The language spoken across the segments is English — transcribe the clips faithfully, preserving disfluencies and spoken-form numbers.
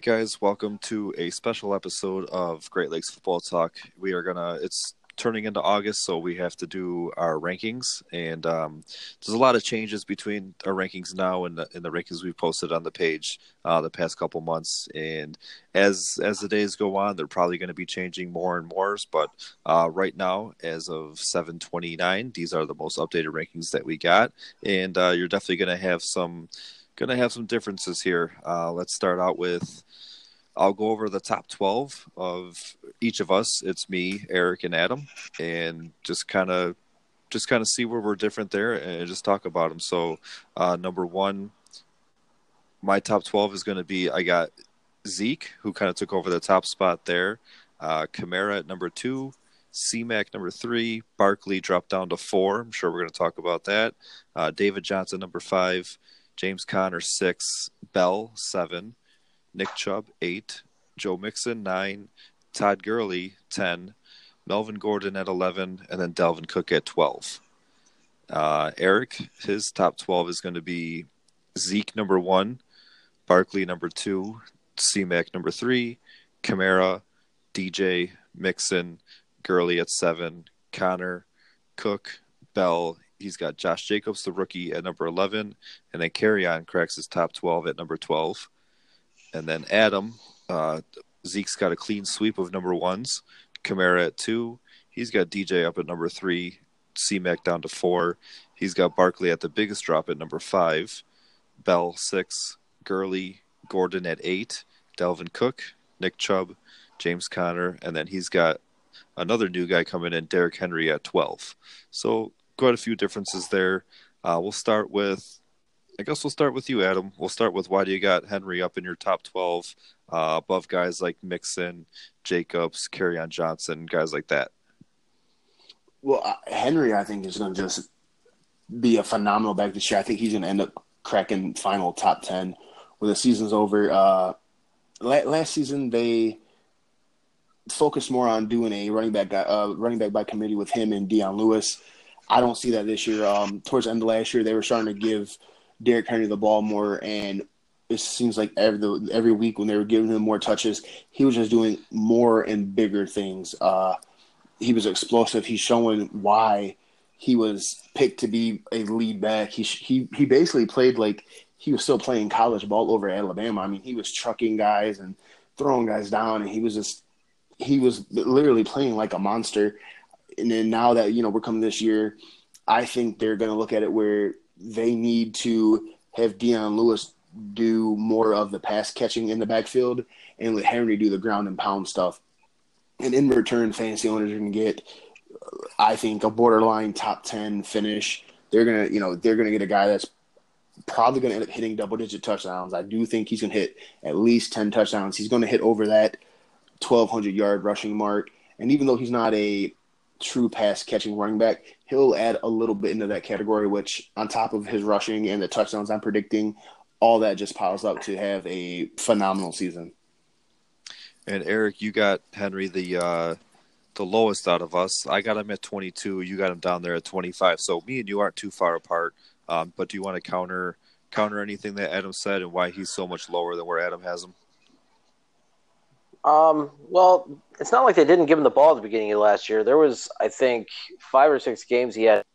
guys, welcome to a special episode of Great Lakes Football Talk. We are gonna, it's turning into August, so we have to do our rankings, and um, there's a lot of changes between our rankings now and the, and the rankings we've posted on the page uh, the past couple months. And as as the days go on, they're probably going to be changing more and more. But uh, right now, as of seven twenty-nine, these are the most updated rankings that we got, and uh, you're definitely going to have some. Going to have some differences here. Uh, let's start out with, I'll go over the top twelve of each of us. It's me, Eric, and Adam, and just kind of just kind of see where we're different there and just talk about them. So uh, number one, my top twelve is going to be, I got Zeke, who kind of took over the top spot there. Uh, Kamara at number two. C-Mac number three. Barkley dropped down to four. I'm sure we're going to talk about that. Uh, David Johnson number five. James Conner, six. Bell, seven. Nick Chubb, eight. Joe Mixon, nine. Todd Gurley, ten. Melvin Gordon at eleven. And then Dalvin Cook at twelve. Uh, Eric, his top twelve is going to be Zeke, number one. Barkley, number two. C-Mac, number three. Kamara, D J, Mixon, Gurley at seven. Connor, Cook, Bell. He's got Josh Jacobs, the rookie, at number eleven. And then Kerryon cracks his top twelve at number twelve. And then Adam, uh, Zeke's got a clean sweep of number ones. Kamara at two. He's got D J up at number three. C-Mac down to four. He's got Barkley at the biggest drop at number five. Bell, six. Gurley, Gordon at eight. Dalvin Cook, Nick Chubb, James Conner. And then he's got another new guy coming in, Derrick Henry, at twelve. So quite a few differences there. Uh, we'll start with, I guess we'll start with you, Adam. We'll start with, why do you got Henry up in your top twelve uh, above guys like Mixon, Jacobs, Kerryon Johnson, guys like that? Well, uh, Henry, I think, is going to just be a phenomenal back this year. I think he's going to end up cracking final top ten when the season's over. Uh, last season, they focused more on doing a running back guy, uh, running back by committee with him and Dion Lewis. I don't see that this year. Um, towards the end of last year, they were starting to give Derrick Henry the ball more, and it seems like every every week when they were giving him more touches, he was just doing more and bigger things. Uh, he was explosive. He's showing why he was picked to be a lead back. He he he basically played like he was still playing college ball over at Alabama. I mean, he was trucking guys and throwing guys down, and he was just he was literally playing like a monster. And then now that, you know, we're coming this year, I think they're going to look at it where they need to have Dion Lewis do more of the pass catching in the backfield and let Henry do the ground and pound stuff. And in return, fantasy owners are going to get, I think, a borderline top ten finish. They're going to, you know, they're going to get a guy that's probably going to end up hitting double-digit touchdowns. I do think he's going to hit at least ten touchdowns. He's going to hit over that twelve hundred-yard rushing mark. And even though he's not a true pass-catching running back, he'll add a little bit into that category, which on top of his rushing and the touchdowns I'm predicting, all that just piles up to have a phenomenal season. And Eric, you got Henry the uh, the lowest out of us. I got him at twenty-two. You got him down there at twenty-five. So me and you aren't too far apart. Um, but do you want to counter counter anything that Adam said and why he's so much lower than where Adam has him? Um, well, it's not like they didn't give him the ball at the beginning of last year. There was, I think, five or six games he had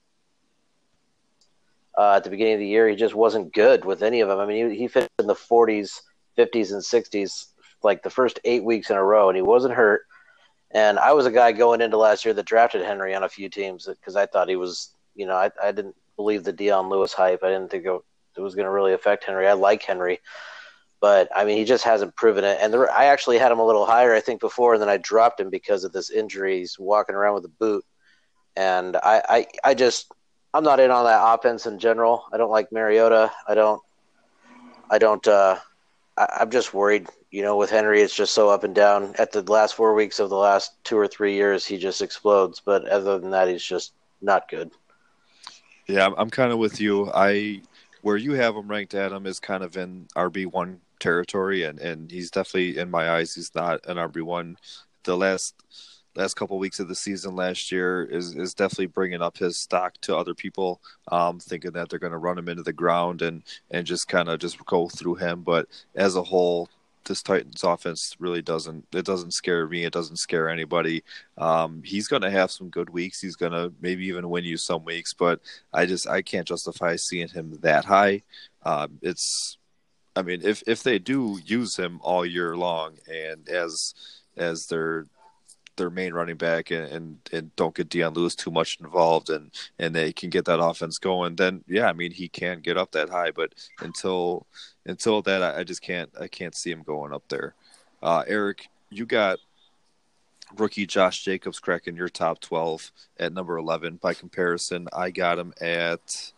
uh, at the beginning of the year. He just wasn't good with any of them. I mean, he, he finished in the forties, fifties, and sixties like the first eight weeks in a row, and he wasn't hurt. And I was a guy going into last year that drafted Henry on a few teams because I thought he was, you know, I, I didn't believe the Dion Lewis hype. I didn't think it was going to really affect Henry. I like Henry. But, I mean, he just hasn't proven it. And there, I actually had him a little higher, I think, before, and then I dropped him because of this injury. He's walking around with a boot. And I, I, I just – I'm not in on that offense in general. I don't like Mariota. I don't – I don't uh, I, I'm just worried. You know, with Henry, it's just so up and down. At the last four weeks of the last two or three years, he just explodes. But other than that, he's just not good. Yeah, I'm, I'm kind of with you. I – where you have him ranked, Adam, is kind of in R B one territory, and, and he's definitely, in my eyes, he's not an R B one. The last last couple of weeks of the season last year is, is definitely bringing up his stock to other people, um, thinking that they're going to run him into the ground and, and just kind of just go through him. But as a whole, this Titans offense really doesn't it doesn't scare me. It doesn't scare anybody. Um, he's going to have some good weeks. He's going to maybe even win you some weeks, but I just I can't justify seeing him that high. Um, it's I mean, if if they do use him all year long and as as their their main running back and, and, and don't get Deion Lewis too much involved and, and they can get that offense going, then yeah, I mean he can get up that high. But until until that, I, I just can't I can't see him going up there. Uh, Eric, you got rookie Josh Jacobs cracking your top twelve at number eleven. By comparison, I got him at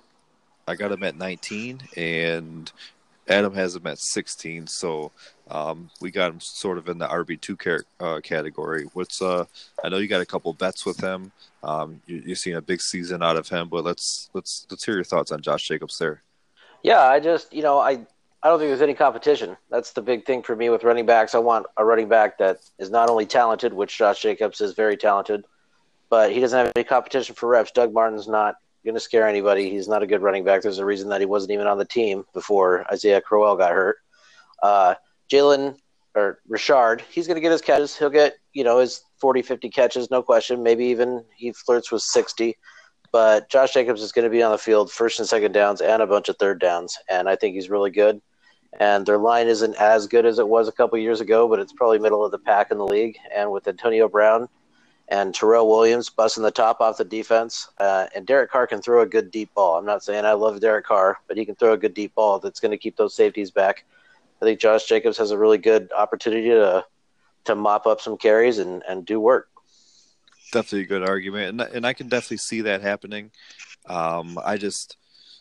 I got him at nineteen, and Adam has him at sixteen. So um, we got him sort of in the R B two car- uh, category. What's uh? I know you got a couple bets with him. Um, you, you've seen a big season out of him, but let's let's let's hear your thoughts on Josh Jacobs there. Yeah, I just you know I. I don't think there's any competition. That's the big thing for me with running backs. I want a running back that is not only talented, which Josh Jacobs is very talented, but he doesn't have any competition for reps. Doug Martin's not going to scare anybody. He's not a good running back. There's a reason that he wasn't even on the team before Isaiah Crowell got hurt. Uh, Jalen or Richard, he's going to get his catches. He'll get, you know, his forty, fifty catches, no question. Maybe even he flirts with sixty. But Josh Jacobs is going to be on the field first and second downs and a bunch of third downs, and I think he's really good. And their line isn't as good as it was a couple years ago, but it's probably middle of the pack in the league. And with Antonio Brown and Terrell Williams busting the top off the defense, uh, and Derek Carr can throw a good deep ball. I'm not saying I love Derek Carr, but he can throw a good deep ball that's going to keep those safeties back. I think Josh Jacobs has a really good opportunity to to mop up some carries and, and do work. Definitely a good argument, and and I can definitely see that happening. Um, I just,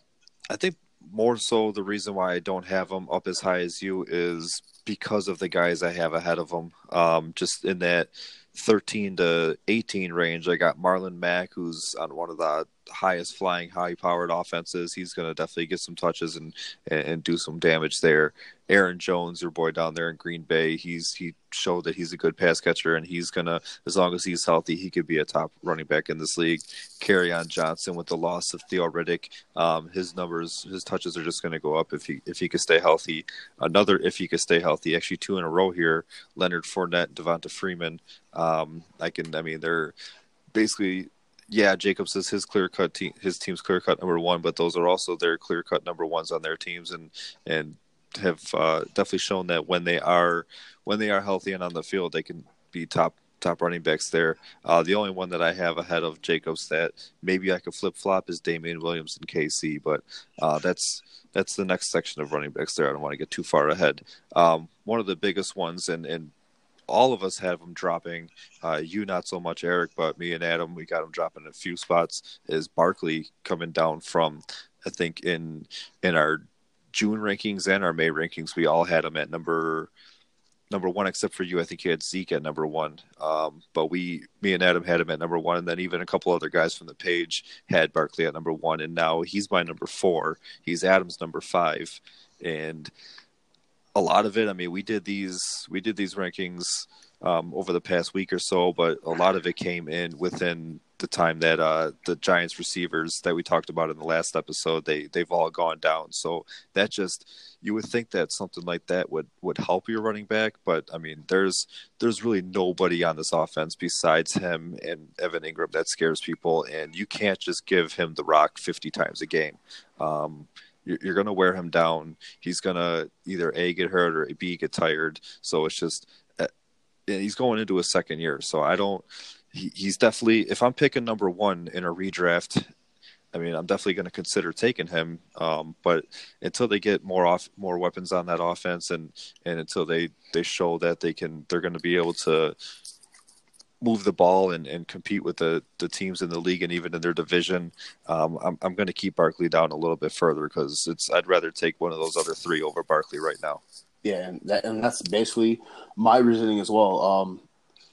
I think. More so, the reason why I don't have them up as high as you is because of the guys I have ahead of them. Um, just in that thirteen to eighteen range, I got Marlon Mack, who's on one of the highest flying, high-powered offenses. He's going to definitely get some touches and, and and do some damage there. Aaron Jones, your boy down there in Green Bay, he's he showed that he's a good pass catcher, and he's gonna, as long as he's healthy, he could be a top running back in this league. Kerryon Johnson, with the loss of Theo Riddick, um, his numbers, his touches are just going to go up if he if he could stay healthy. Another, if he could stay healthy, actually two in a row here. Leonard Fournette, and Devonta Freeman. Um, I can, I mean, they're basically. Yeah, Jacobs is his clear cut team, his team's clear cut number one, but those are also their clear cut number ones on their teams, and and have uh, definitely shown that when they are when they are healthy and on the field, they can be top top running backs there. Uh, the only one that I have ahead of Jacobs that maybe I could flip flop is Damian Williams in K C, but uh, that's that's the next section of running backs there. I don't want to get too far ahead. Um, one of the biggest ones, and and all of us have them dropping. Uh, you not so much, Eric, but me and Adam, we got them dropping a few spots. Is Barkley coming down from, I think in in our June rankings and our May rankings, we all had him at number number one, except for you. I think you had Zeke at number one. Um, but we, me and Adam had him at number one, and then even a couple other guys from the page had Barkley at number one, and now he's my number four. He's Adam's number five, and a lot of it, I mean, we did these we did these rankings um, over the past week or so, but a lot of it came in within the time that uh, the Giants receivers that we talked about in the last episode, they they've all gone down. So that just, you would think that something like that would, would help your running back, but I mean, there's there's really nobody on this offense besides him and Evan Ingram that scares people, and you can't just give him the rock fifty times a game. Um, You're going to wear him down. He's going to either A, get hurt, or B, get tired. So it's just uh, he's going into his second year. So I don't he, – he's definitely – if I'm picking number one in a redraft, I mean, I'm definitely going to consider taking him. Um, but until they get more off more weapons on that offense, and, and until they, they show that they can – they're going to be able to – move the ball and, and compete with the, the teams in the league and even in their division, um, I'm I'm going to keep Barkley down a little bit further because it's I'd rather take one of those other three over Barkley right now. Yeah, and that and that's basically my reasoning as well. Um,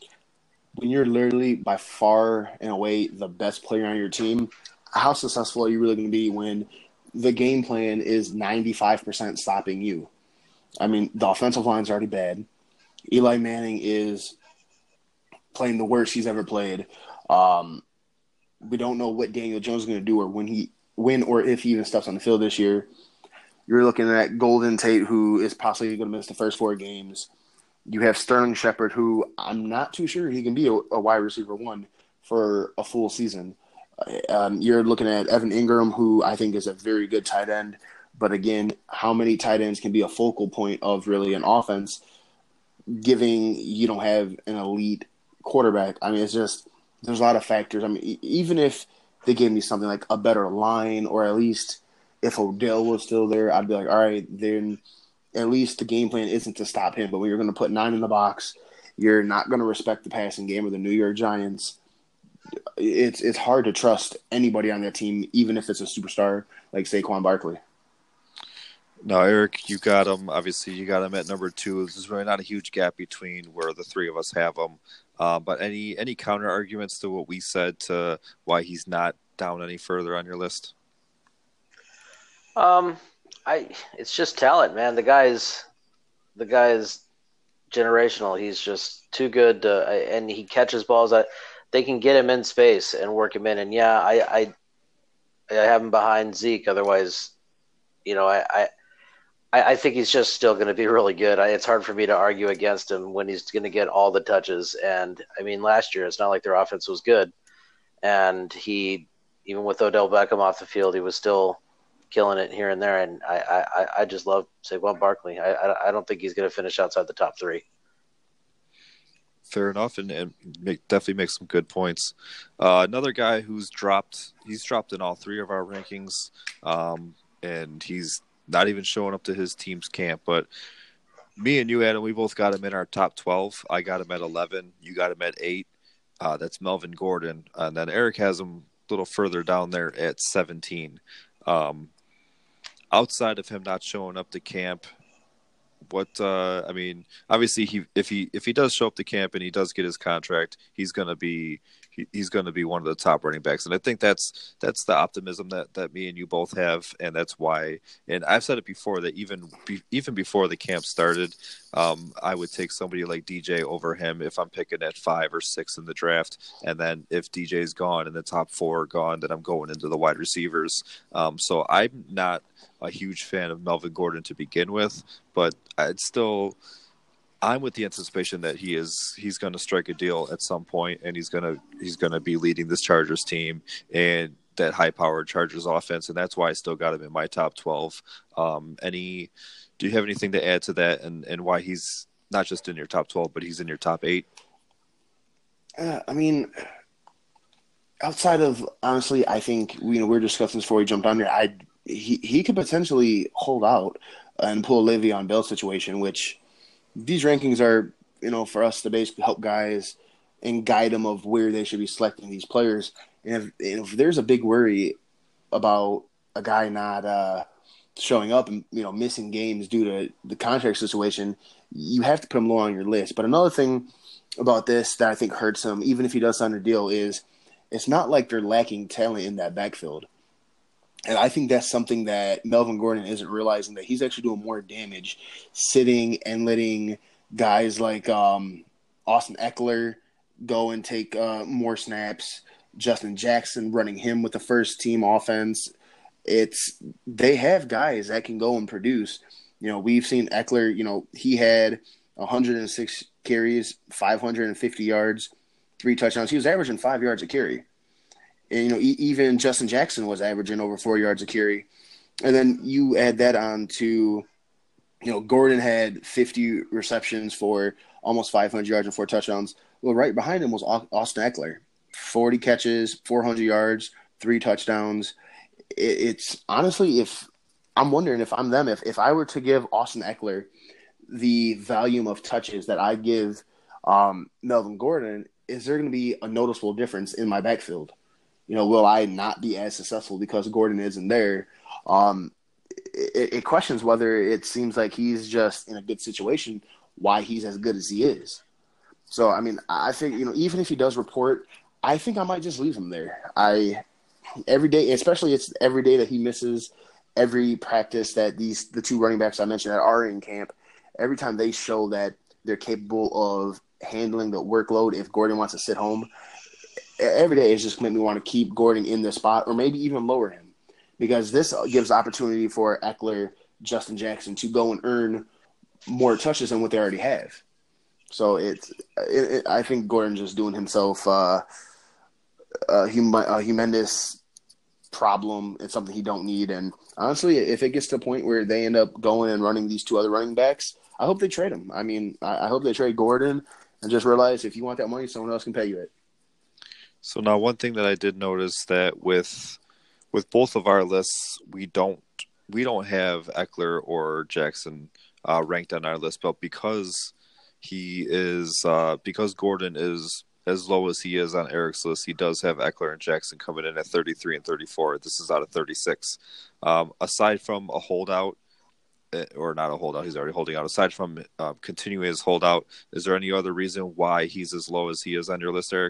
when you're literally by far and away the best player on your team, how successful are you really going to be when the game plan is ninety-five percent stopping you? I mean, the offensive line's already bad. Eli Manning is playing the worst he's ever played. Um, we don't know what Daniel Jones is going to do or when he, when or if he even steps on the field this year. You're looking at Golden Tate, who is possibly going to miss the first four games. You have Sterling Shepard, who I'm not too sure he can be a, a wide receiver one for a full season. Um, you're looking at Evan Ingram, who I think is a very good tight end. But again, how many tight ends can be a focal point of really an offense, giving you don't have an elite quarterback? I mean, it's just there's a lot of factors. I mean, even if they gave me something like a better line, or at least if Odell was still there, I'd be like, all right, then at least the game plan isn't to stop him. But when you're going to put nine in the box, you're not going to respect the passing game of the New York Giants. It's it's hard to trust anybody on that team, even if it's a superstar like Saquon Barkley. No, Eric, you got him. Obviously, you got him at number two. There's really not a huge gap between where the three of us have him. Uh, but any any counter arguments to what we said to why he's not down any further on your list? Um, I it's just talent, man. The guy's the guy's generational. He's just too good, to, and he catches balls that they can get him in space and work him in. And yeah, I I, I have him behind Zeke. Otherwise, you know, I. I I think he's just still going to be really good. It's hard for me to argue against him when he's going to get all the touches. And, I mean, last year it's not like their offense was good. And he, even with Odell Beckham off the field, he was still killing it here and there. And I, I, I just love Saquon Barkley. I, I, I don't think he's going to finish outside the top three. Fair enough, and, and make, definitely make some good points. Uh, another guy who's dropped, he's dropped in all three of our rankings, um, and he's not even showing up to his team's camp. But me and you, Adam, we both got him in our top twelve. I got him at eleven. You got him at eight. Uh, that's Melvin Gordon. And then Eric has him a little further down there at seventeen. Um, outside of him not showing up to camp, what uh, I mean, obviously, he if he if he does show up to camp and he does get his contract, he's gonna be he, he's gonna be one of the top running backs, and I think that's that's the optimism that, that me and you both have, and that's why. And I've said it before that even be, even before the camp started, um, I would take somebody like D J over him if I'm picking at five or six in the draft, and then if D J's gone and the top four are gone, then I'm going into the wide receivers. Um, so I'm not a huge fan of Melvin Gordon to begin with, but I'd still, I'm with the anticipation that he is he's going to strike a deal at some point, and he's going to he's going to be leading this Chargers team and that high-powered Chargers offense, and that's why I still got him in my top twelve. Um, any, do you have anything to add to that, and, and why he's not just in your top twelve, but he's in your top eight? Uh, I mean, outside of honestly, I think you know we were discussing this before he jumped on here. I he he could potentially hold out and pull a Le'Veon Bell situation, which these rankings are, you know, for us to basically help guys and guide them of where they should be selecting these players. And if, if there's a big worry about a guy not uh, showing up and, you know, missing games due to the contract situation, you have to put him low on your list. But another thing about this that I think hurts him, even if he does sign a deal, is it's not like they're lacking talent in that backfield. And I think that's something that Melvin Gordon isn't realizing, that he's actually doing more damage sitting and letting guys like um, Austin Eckler go and take uh, more snaps, Justin Jackson running him with the first team offense. It's they have guys that can go and produce. You know, we've seen Eckler, you know, he had one hundred six carries, five hundred fifty yards, three touchdowns. He was averaging five yards a carry. And, you know, even Justin Jackson was averaging over four yards a carry. And then you add that on to, you know, Gordon had fifty receptions for almost five hundred yards and four touchdowns. Well, right behind him was Austin Eckler, forty catches, four hundred yards, three touchdowns. It's honestly, if I'm wondering if I'm them, if, if I were to give Austin Eckler the volume of touches that I give um, Melvin Gordon, is there going to be a noticeable difference in my backfield? You know, will I not be as successful because Gordon isn't there? Um, it, it questions whether it seems like he's just in a good situation, why he's as good as he is. So, I mean, I think, you know, even if he does report, I think I might just leave him there. I every day, especially it's every day that he misses, every practice that these the two running backs I mentioned that are in camp, every time they show that they're capable of handling the workload if Gordon wants to sit home, every day is just going to make me want to keep Gordon in the spot or maybe even lower him, because this gives opportunity for Eckler Justin Jackson to go and earn more touches than what they already have. So it's, it, it, I think Gordon's just doing himself uh, a, hum- a humongous problem. It's something he don't need. And honestly, if it gets to the point where they end up going and running these two other running backs, I hope they trade him. I mean, I, I hope they trade Gordon and just realize if you want that money, someone else can pay you it. So now one thing that I did notice that with with both of our lists, we don't we don't have Eckler or Jackson uh, ranked on our list, but because he is uh, because Gordon is as low as he is on Eric's list, he does have Eckler and Jackson coming in at thirty-three and thirty-four. This is out of thirty-six. Um, aside from a holdout, or not a holdout, he's already holding out. Aside from uh, continuing his holdout, is there any other reason why he's as low as he is on your list, Eric?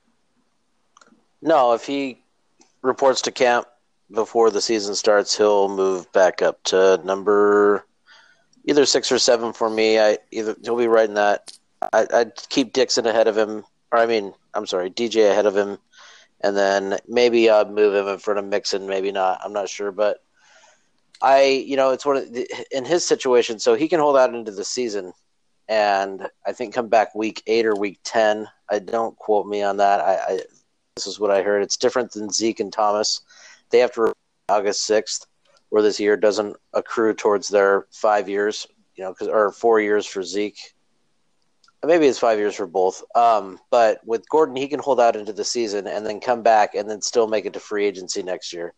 No, if he reports to camp before the season starts, he'll move back up to number either six or seven for me. I either he'll be right in that. I, I'd keep Dixon ahead of him, or I mean, I'm sorry, D J ahead of him, and then maybe I'd move him in front of Mixon, maybe not. I'm not sure, but I, you know, it's one of the, in his situation, so he can hold out into the season, and I think come back week eight or week ten. I don't quote me on that. I, I this is what I heard. It's different than Zeke and Thomas. They have to August sixth, where this year doesn't accrue towards their five years, you know, cause, or four years for Zeke. Maybe it's five years for both. Um, but with Gordon, he can hold out into the season and then come back and then still make it to free agency next year.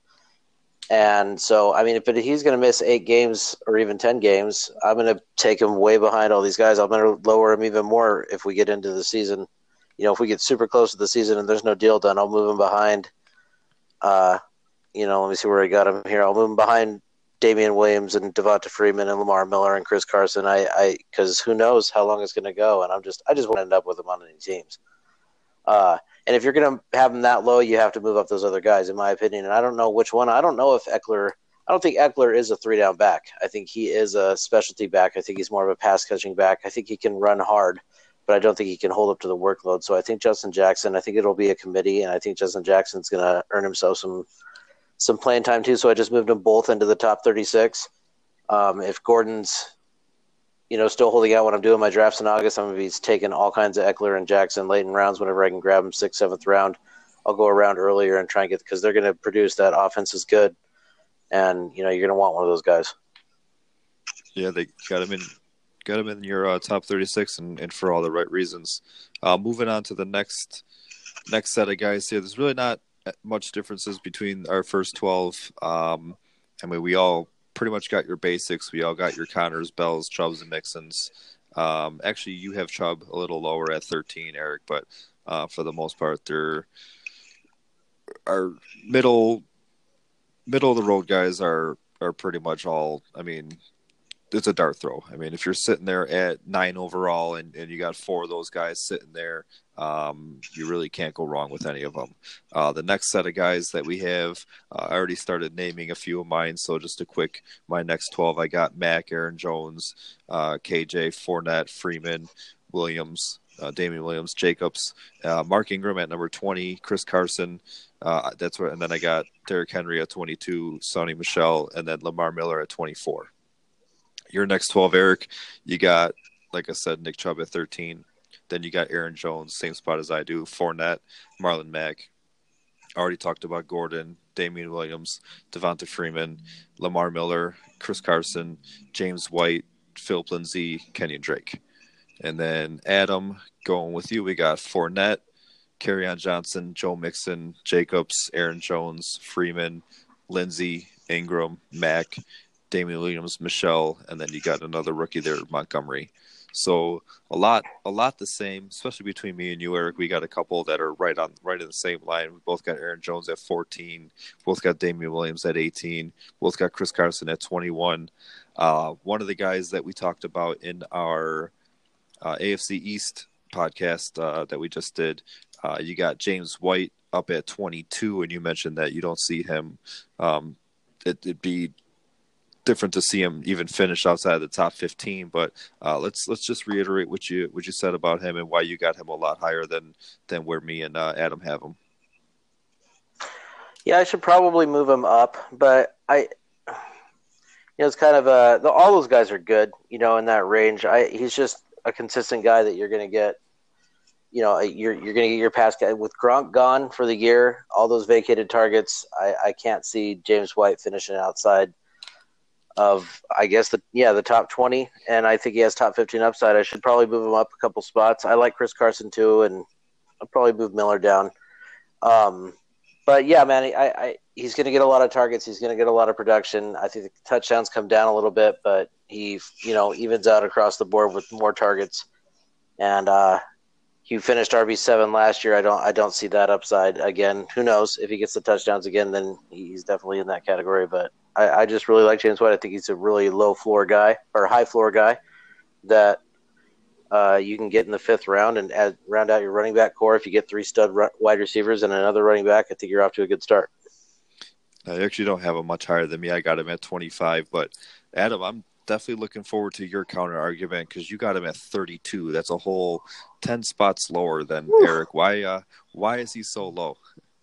And so, I mean, if he's going to miss eight games or even ten games, I'm going to take him way behind all these guys. I'm going to lower him even more if we get into the season. You know, if we get super close to the season and there's no deal done, I'll move him behind. Uh, you know, let me see where I got him here. I'll move him behind Damian Williams and Devonta Freeman and Lamar Miller and Chris Carson. I, I, because who knows how long it's going to go, and I'm just, I just want to end up with him on any teams. Uh, and if you're going to have him that low, you have to move up those other guys, in my opinion. And I don't know which one. I don't know if Eckler. I don't think Eckler is a three down back. I think he is a specialty back. I think he's more of a pass catching back. I think he can run hard, but I don't think he can hold up to the workload. So I think Justin Jackson, I think it'll be a committee, and I think Justin Jackson's going to earn himself some some playing time too. So I just moved them both into the top thirty-six. Um, if Gordon's, you know, still holding out when I'm doing my drafts in August, I'm going to be taking all kinds of Eckler and Jackson late in rounds whenever I can grab them, sixth, seventh round. I'll go around earlier and try and get, because they're going to produce. That offense is good, and you know you're going to want one of those guys. Yeah, they got him in. Got him in your uh, top thirty-six, and, and for all the right reasons. Uh, moving on to the next next set of guys here. There's really not much differences between our first twelve. Um, I mean, we all pretty much got your basics. We all got your Connors, Bells, Chubbs, and Mixons. Um, actually, you have Chubb a little lower at thirteen, Eric, but uh, for the most part, they're our middle middle of the road guys are are pretty much all. I mean, it's a dart throw. I mean, if you're sitting there at nine overall and, and you got four of those guys sitting there, um, you really can't go wrong with any of them. Uh, the next set of guys that we have, uh, I already started naming a few of mine. So just a quick, my next twelve, I got Mack, Aaron Jones, uh, K J, Fournette, Freeman, Williams, uh, Damian Williams, Jacobs, uh, Mark Ingram at number twenty, Chris Carson. Uh, that's what, and then I got Derrick Henry at twenty-two, Sonny Michel, and then Lamar Miller at twenty-four. Your next twelve, Eric, you got, like I said, Nick Chubb at thirteen. Then you got Aaron Jones, same spot as I do. Fournette, Marlon Mack. Already talked about Gordon, Damian Williams, Devonta Freeman, Lamar Miller, Chris Carson, James White, Philip Lindsay, Kenyon Drake. And then Adam, going with you, we got Fournette, Kerryon Johnson, Joe Mixon, Jacobs, Aaron Jones, Freeman, Lindsay, Ingram, Mack, Damian Williams, Michelle, and then you got another rookie there, Montgomery. So a lot, a lot the same, especially between me and you, Eric. We got a couple that are right on, right in the same line. We both got Aaron Jones at fourteen, both got Damian Williams at eighteen, both got Chris Carson at twenty-one. Uh, one of the guys that we talked about in our uh, A F C East podcast uh, that we just did, uh, you got James White up at twenty-two, and you mentioned that you don't see him. Um, it, it'd be different to see him even finish outside the top fifteen, but uh, let's let's just reiterate what you what you said about him and why you got him a lot higher than than where me and uh, Adam have him. Yeah, I should probably move him up, but I, you know, it's kind of a the, all those guys are good, you know, in that range. I he's just a consistent guy that you're going to get. You know, you're you're going to get your pass guy with Gronk gone for the year. All those vacated targets, I, I can't see James White finishing outside of, I guess the yeah the top twenty, and I think he has top fifteen upside. I should probably move him up a couple spots. I like Chris Carson too, and I'll probably move Miller down. Um, but yeah, man, I, I he's going to get a lot of targets. He's going to get a lot of production. I think the touchdowns come down a little bit, but he you know evens out across the board with more targets, and uh, he finished R B seven last year. I don't I don't see that upside again. Who knows if he gets the touchdowns again? Then he's definitely in that category. But I, I just really like James White. I think he's a really low floor guy or high floor guy that uh, you can get in the fifth round and add, round out your running back core. If you get three stud ru- wide receivers and another running back, I think you're off to a good start. I actually don't have him much higher than me. I got him at twenty-five. But Adam, I'm definitely looking forward to your counter argument because you got him at thirty-two. That's a whole ten spots lower than Woo. Eric. Why? Uh, why is he so low?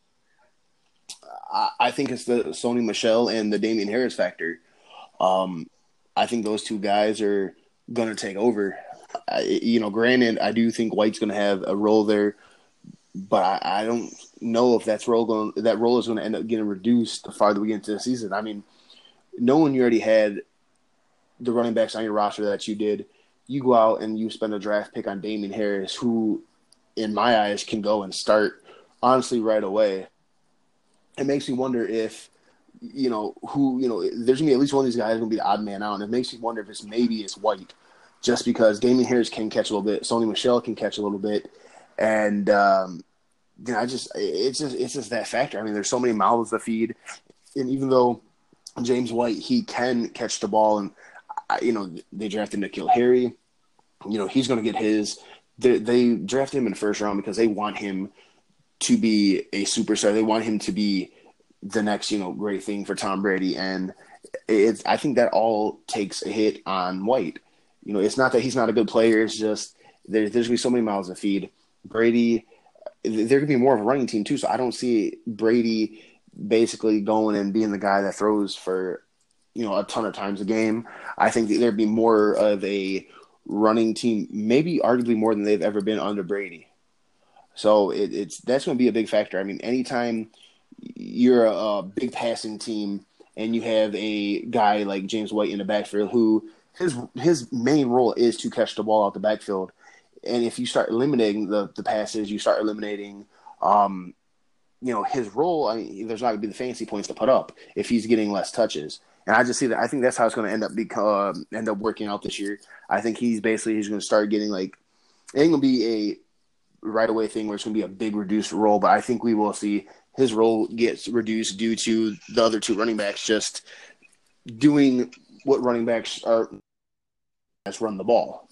I, I think it's the Sony Michel and the Damian Harris factor. Um, I think those two guys are going to take over. I, you know, granted, I do think White's going to have a role there, but I, I don't know if that's role going that role is going to end up getting reduced the farther we get into the season. I mean, knowing you already had the running backs on your roster that you did, you go out and you spend a draft pick on Damian Harris, who, in my eyes, can go and start honestly right away. It makes me wonder if, you know, who, you know, there's going to be at least one of these guys going to be the odd man out. And it makes me wonder if it's maybe it's White, just because Damian Harris can catch a little bit. Sony Michel can catch a little bit. And, um, you know, I just, it's just, it's just that factor. I mean, there's so many mouths to feed. And even though James White, he can catch the ball, and, you know, they drafted N'Keal Harry, you know, he's going to get his. They, they drafted him in the first round because they want him to be a superstar. They want him to be the next, you know, great thing for Tom Brady. And it's, I think that all takes a hit on White. You know, it's not that he's not a good player. It's just there, there's going to be so many mouths to feed. Brady, there could be more of a running team too. So I don't see Brady basically going and being the guy that throws for, you know, a ton of times a game. I think that there'd be more of a running team, maybe arguably more than they've ever been under Brady. So it, it's that's going to be a big factor. I mean, anytime you're a, a big passing team and you have a guy like James White in the backfield who his his main role is to catch the ball out the backfield, and if you start eliminating the, the passes, you start eliminating, um, you know, his role. I mean, there's not going to be the fancy points to put up if he's getting less touches. And I just see that. I think that's how it's going to end up become, end up working out this year. I think he's basically he's going to start getting like it ain't going to be a right away thing where it's going to be a big reduced role, but I think we will see his role gets reduced due to the other two running backs just doing what running backs are as run the ball.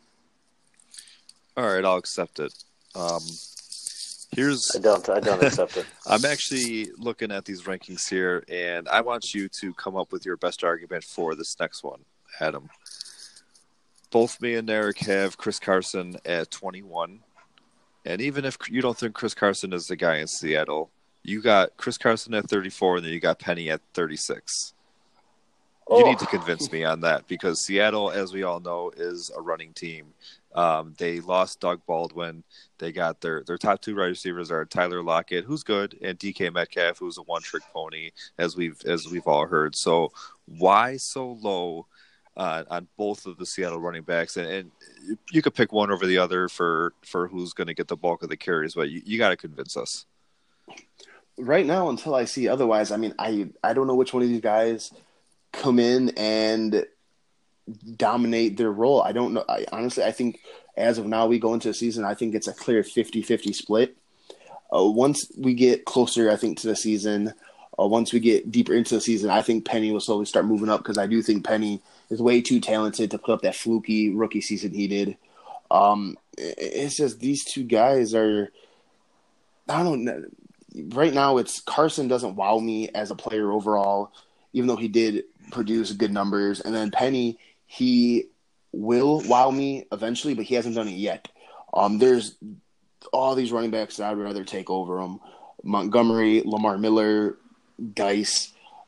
All right, I'll accept it. Um, here's I don't I don't accept it. I'm actually looking at these rankings here, and I want you to come up with your best argument for this next one, Adam. Both me and Eric have Chris Carson at twenty-one. And even if you don't think Chris Carson is the guy in Seattle, you got Chris Carson at thirty-four, and then you got Penny at thirty-six. Oh. You need to convince me on that because Seattle, as we all know, is a running team. Um, they lost Doug Baldwin. They got their, their top two wide receivers are Tyler Lockett, who's good, and D K Metcalf, who's a one-trick pony, as we've as we've all heard. So why so low Uh, on both of the Seattle running backs, and, and you could pick one over the other for, for who's going to get the bulk of the carries, but you, you got to convince us. Right now, until I see otherwise, I mean, I, I don't know which one of these guys come in and dominate their role. I don't know. I, honestly, I think as of now, we go into the season, I think it's a clear fifty-fifty split. Uh, once we get closer, I think, to the season, uh, once we get deeper into the season, I think Penny will slowly start moving up because I do think Penny is way too talented to put up that fluky rookie season he did. Um, it's just these two guys are – I don't know. Right now, it's Carson doesn't wow me as a player overall, even though he did produce good numbers. And then Penny, he will wow me eventually, but he hasn't done it yet. Um, there's all these running backs that I'd rather take over him. Montgomery, Lamar Miller, Geis.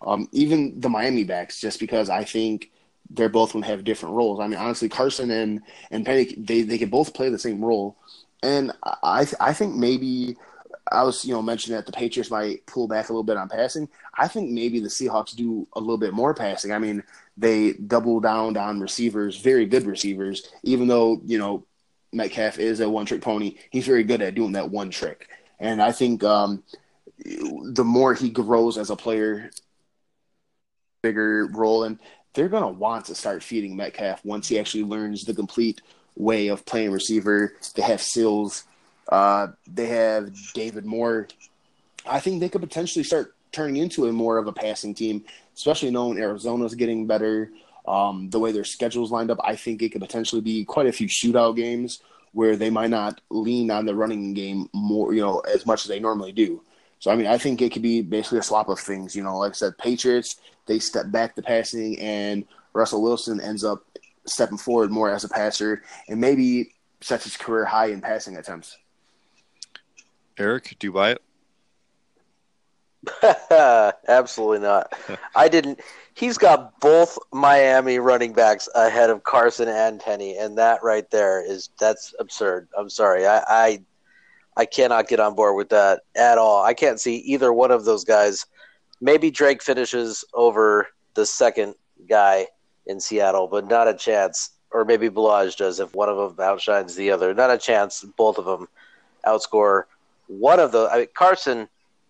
Um, even the Miami backs, just because I think they're both going to have different roles. I mean, honestly, Carson and, and Penny, they, they can both play the same role. And I I think maybe I was, you know, mentioning that the Patriots might pull back a little bit on passing. I think maybe the Seahawks do a little bit more passing. I mean, they double down on receivers, very good receivers, even though, you know, Metcalf is a one-trick pony. He's very good at doing that one trick. And I think um, the more he grows as a player, bigger role, and they're going to want to start feeding Metcalf once he actually learns the complete way of playing receiver. They have Sills. Uh, they have David Moore. I think they could potentially start turning into a more of a passing team, especially knowing Arizona's getting better. Um, the way their schedule's lined up, I think it could potentially be quite a few shootout games where they might not lean on the running game more, you know, as much as they normally do. So, I mean, I think it could be basically a swap of things. You know, like I said, Patriots, they step back the passing, and Russell Wilson ends up stepping forward more as a passer and maybe sets his career high in passing attempts. Eric, do you buy it? Absolutely not. I didn't. He's got both Miami running backs ahead of Carson and Penny, and that right there is that's absurd. I'm sorry. I, I I cannot get on board with that at all. I can't see either one of those guys. Maybe Drake finishes over the second guy in Seattle, but not a chance. Or maybe Balaj does if one of them outshines the other. Not a chance. Both of them outscore one of the. I mean, Carson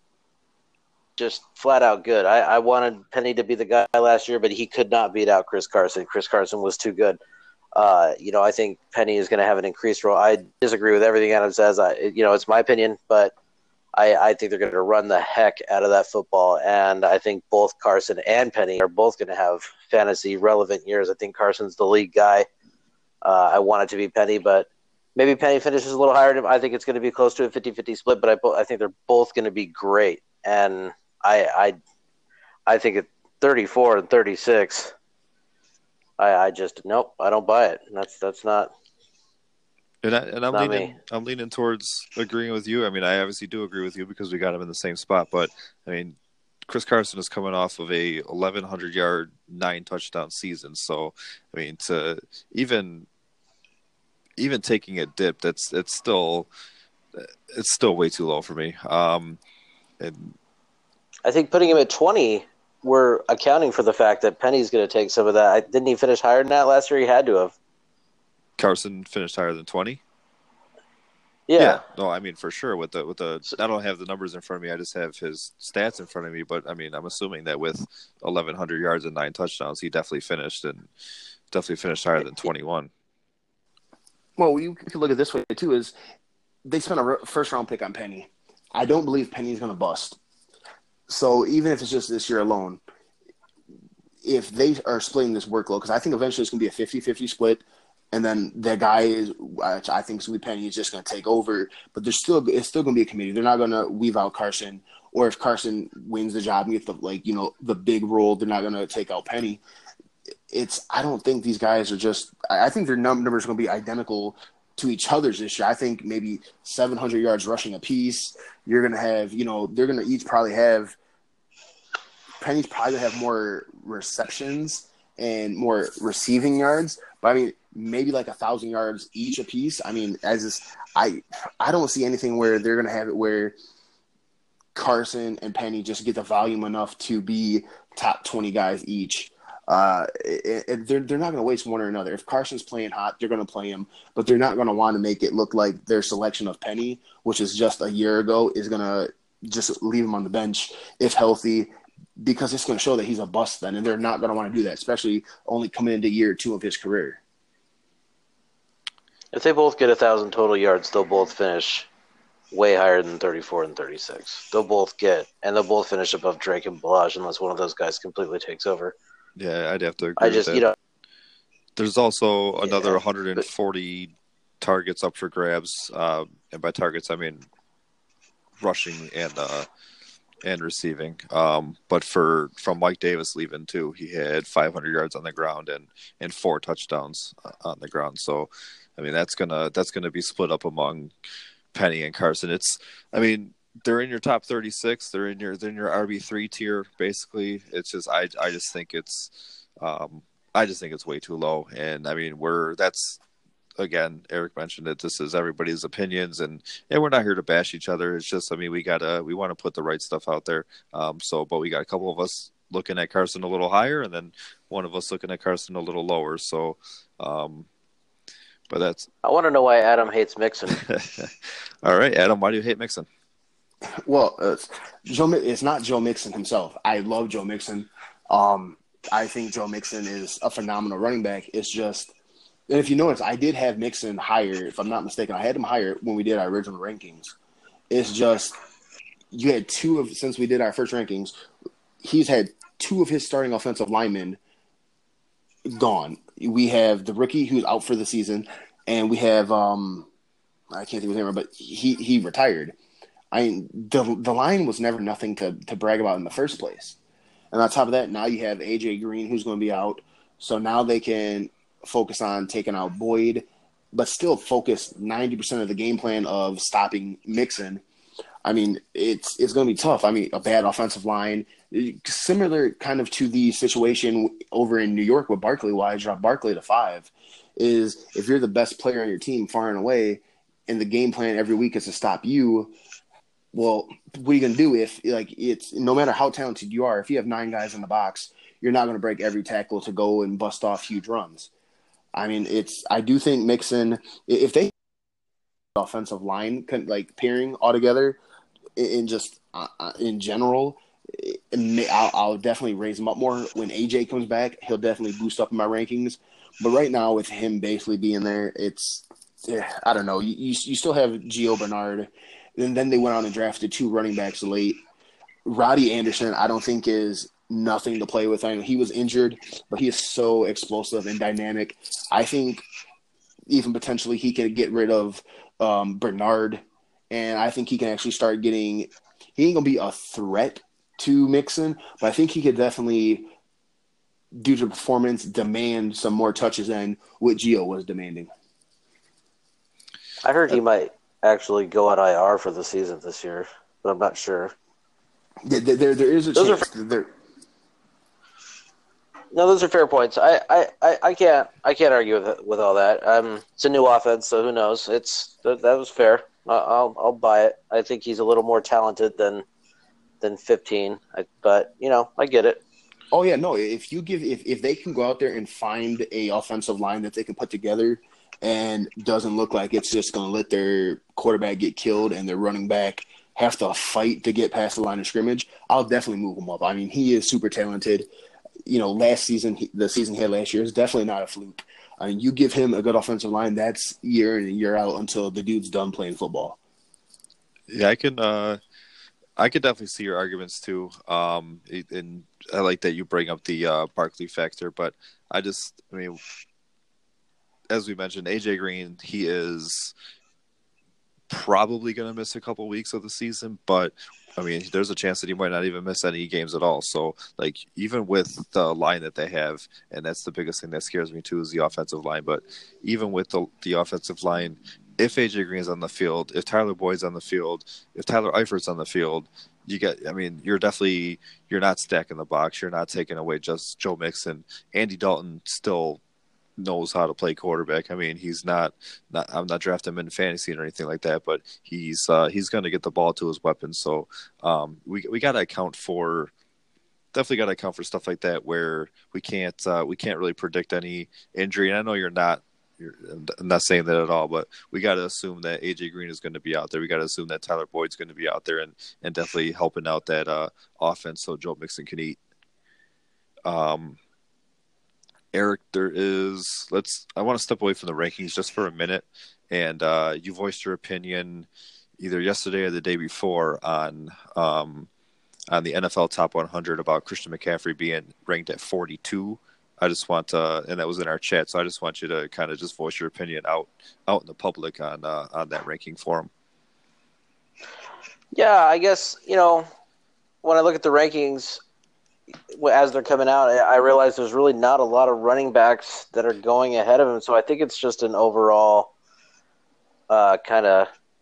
just flat out good. I, I wanted Penny to be the guy last year, but he could not beat out Chris Carson. Chris Carson was too good. Uh, you know, I think Penny is going to have an increased role. I disagree with everything Adam says. I, you know, it's my opinion, but I, I think they're going to run the heck out of that football. And I think both Carson and Penny are both going to have fantasy relevant years. I think Carson's the lead guy. Uh, I want it to be Penny, but maybe Penny finishes a little higher. I think it's going to be close to a fifty-fifty split, but I, bo- I think they're both going to be great. And I, I, I think at thirty-four and thirty-six, I, I just nope. I don't buy it. That's that's not. And, I, and I'm not leaning. me. I'm leaning towards agreeing with you. I mean, I obviously do agree with you because we got him in the same spot. But I mean, Chris Carson is coming off of a eleven hundred yard, nine touchdown season. So I mean, to even even taking a dip, that's it's still it's still way too low for me. Um, and I think putting him at twenty, we're accounting for the fact that Penny's going to take some of that. Didn't he finish higher than that last year? He had to have. Carson finished higher than twenty. Yeah. yeah. No, I mean for sure. With the with the, I don't have the numbers in front of me. I just have his stats in front of me. But I mean, I'm assuming that with eleven hundred yards and nine touchdowns, he definitely finished and definitely finished higher than twenty-one. Well, you can look at it this way too: is they spent a first round pick on Penny. I don't believe Penny's going to bust. So even if it's just this year alone, if they are splitting this workload, because I think eventually it's going to be a fifty-fifty split, and then the guy is, which I think Sweet Penny is just going to take over. But there's still it's still going to be a committee. They're not going to weave out Carson, or if Carson wins the job and gets the like you know the big role, they're not going to take out Penny. It's I don't think these guys are just. I think their numbers are going to be identical to each other's this year. I think maybe seven hundred yards rushing apiece. You're going to have you know they're going to each probably have. Penny's probably have more receptions and more receiving yards, but I mean, maybe like a thousand yards each a piece. I mean, as this, I, I don't see anything where they're going to have it where Carson and Penny just get the volume enough to be top twenty guys each. Uh, it, it, they're they're not going to waste one or another. If Carson's playing hot, they're going to play him, but they're not going to want to make it look like their selection of Penny, which is just a year ago, is going to just leave him on the bench if healthy. Because it's going to show that he's a bust then, and they're not going to want to do that, especially only coming into year two of his career. If they both get a thousand total yards, they'll both finish way higher than thirty-four and thirty-six. They'll both get, and they'll both finish above Drake and Balaj unless one of those guys completely takes over. Yeah, I'd have to agree I just, with that. you know, there's also another yeah, one hundred forty but, targets up for grabs, uh, and by targets I mean rushing and uh, and receiving. Um, but for from Mike Davis leaving too, he had five hundred yards on the ground and, and four touchdowns on the ground. So, I mean, that's gonna that's gonna be split up among Penny and Carson. It's, I mean, they're in your top thirty-six. They're in your they're in your R B three tier. Basically, it's just I I just think it's um I just think it's way too low. And I mean, we're that's again, Eric mentioned it. This is everybody's opinions, and and we're not here to bash each other. It's just I mean, we gotta we want to put the right stuff out there. Um, so but we got a couple of us looking at Carson a little higher, and then one of us looking at Carson a little lower. So, um, but that's. I want to know why Adam hates Mixon. All right, Adam, why do you hate Mixon? Well, uh, Joe, it's not Joe Mixon himself. I love Joe Mixon. Um, I think Joe Mixon is a phenomenal running back. It's just, and if you notice, I did have Mixon higher. If I'm not mistaken, I had him higher when we did our original rankings. It's just you had two of since we did our first rankings. He's had two of his starting offensive linemen gone. We have the rookie who's out for the season, and we have um, I can't think of his name, but he he retired. I mean, the the line was never nothing to, to brag about in the first place. And on top of that, now you have A J Green who's going to be out. So now they can focus on taking out Boyd, but still focus ninety percent of the game plan of stopping Mixon. I mean, it's it's going to be tough. I mean, a bad offensive line, similar kind of to the situation over in New York with Barkley, why I dropped Barkley to five, is if you're the best player on your team far and away, and the game plan every week is to stop you, well, what are you going to do if, like, it's no matter how talented you are, if you have nine guys in the box, you're not going to break every tackle to go and bust off huge runs. I mean, it's, I do think Mixon, if they offensive line, like, pairing altogether in just, uh, in general, I'll, I'll definitely raise him up more. When A J comes back, he'll definitely boost up in my rankings. But right now, with him basically being there, it's, I don't know. You, you, you still have Gio Bernard. And then they went out and drafted two running backs late. Roddy Anderson, I don't think is nothing to play with. I know he was injured, but he is so explosive and dynamic. I think even potentially he could get rid of um, Bernard, and I think he can actually start getting – he ain't going to be a threat to Mixon, but I think he could definitely, due to performance, demand some more touches than what Gio was demanding. I heard he might – actually go on I R for the season this year, but I'm not sure. Yeah, there, there is a those chance. Are, there. No, those are fair points. I, I, I, I can't I can't argue with with all that. Um, it's a new offense, so who knows? It's that, that was fair. I'll I'll buy it. I think he's a little more talented than than fifteen, I, but you know I get it. Oh yeah, no. If you give if, if they can go out there and find a offensive line that they can put together and doesn't look like it's just going to let their quarterback get killed and their running back have to fight to get past the line of scrimmage, I'll definitely move him up. I mean, he is super talented. You know, last season, the season he had last year is definitely not a fluke. I mean, you give him a good offensive line, that's year in and year out until the dude's done playing football. Yeah, I can uh, I could definitely see your arguments too. Um, and I like that you bring up the uh, Barkley factor, but I just, I mean, as we mentioned, A J Green, he is probably going to miss a couple weeks of the season, but I mean, there's a chance that he might not even miss any games at all. So, like, even with the line that they have, and that's the biggest thing that scares me too, is the offensive line. But even with the the offensive line, if A J Green's on the field, if Tyler Boyd's on the field, if Tyler Eifert's on the field, you get, I mean, you're definitely, you're not stacking the box. You're not taking away just Joe Mixon. Andy Dalton still knows how to play quarterback. I mean, he's not, not I'm not drafting him in fantasy or anything like that, but he's uh, he's going to get the ball to his weapon. So um, we we got to account for definitely got to account for stuff like that where we can't uh, we can't really predict any injury. And I know you're not. You're, I'm not saying that at all, but we got to assume that A J Green is going to be out there. We got to assume that Tyler Boyd's going to be out there and, and definitely helping out that uh, offense so Joe Mixon can eat. Um. Eric, there is, let's, I want to step away from the rankings just for a minute. And uh, you voiced your opinion either yesterday or the day before on um, on the N F L Top one hundred about Christian McCaffrey being ranked at forty-two. I just want to, and that was in our chat, so I just want you to kind of just voice your opinion out out in the public on uh, on that ranking for him. Yeah, I guess, you know, when I look at the rankings, as they're coming out, I realize there's really not a lot of running backs that are going ahead of him. So I think it's just an overall uh, kind of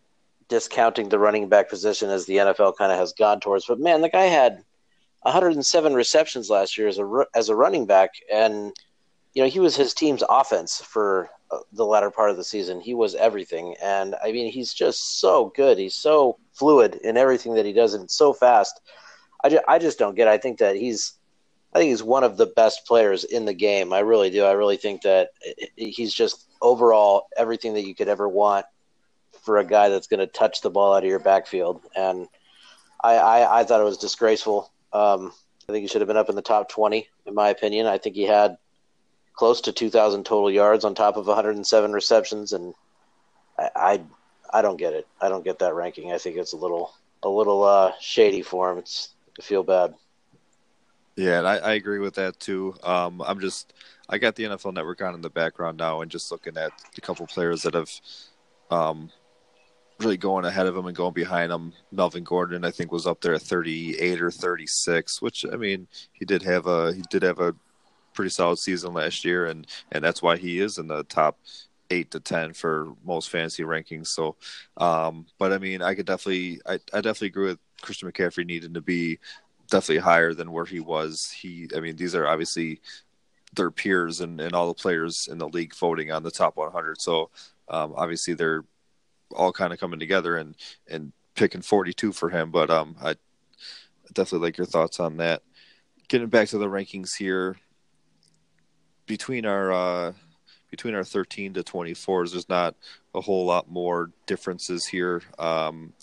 discounting the running back position as the N F L kind of has gone towards. But man, the guy had one hundred seven receptions last year as a as a running back, and you know he was his team's offense for the latter part of the season. He was everything, and I mean he's just so good. He's so fluid in everything that he does, and so fast. I just, I just don't get it. I think that he's I think he's one of the best players in the game. I really do. I really think that he's just overall everything that you could ever want for a guy that's going to touch the ball out of your backfield. And I, I, I thought it was disgraceful. Um, I think he should have been up in the top twenty, in my opinion. I think he had close to two thousand total yards on top of one hundred seven receptions, and I, I, I don't get it. I don't get that ranking. I think it's a little, a little uh, shady for him. It's I feel bad. Yeah, and I, I agree with that too. Um, I'm just, I got the N F L Network on in the background now, and just looking at a couple players that have, um, really going ahead of him and going behind him. Melvin Gordon, I think, was up there at thirty-eight or thirty-six, which I mean, he did have a he did have a pretty solid season last year, and and that's why he is in the top eight to ten for most fantasy rankings. So, um, but I mean, I could definitely, I, I definitely agree with Christian McCaffrey needing to be definitely higher than where he was. He, I mean, these are obviously their peers and, and all the players in the league voting on the top one hundred. So, um, obviously they're all kind of coming together and, and picking forty-two for him. But um, I definitely like your thoughts on that. Getting back to the rankings here, between our uh, between our thirteen to twenty-fours, there's not a whole lot more differences here. Um,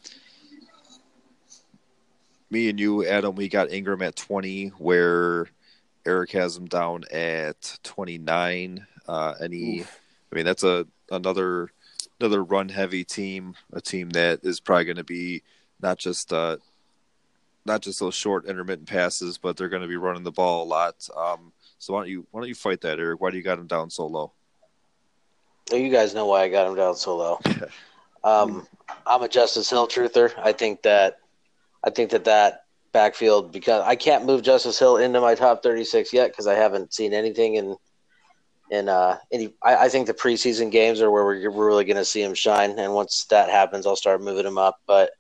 me and you, Adam, we got Ingram at twenty, where Eric has him down at twenty-nine. Uh, and he, Oof. I mean, that's a another another run heavy team, a team that is probably going to be not just uh, not just those short intermittent passes, but they're going to be running the ball a lot. Um, so why don't you why don't you fight that, Eric? Why do you got him down so low? You guys know why I got him down so low. um, I'm a Justice Hill truther. I think that I think that that backfield, because I can't move Justice Hill into my top thirty-six yet because I haven't seen anything in in uh, any. I, I think the preseason games are where we're, we're really going to see him shine, and once that happens, I'll start moving him up. But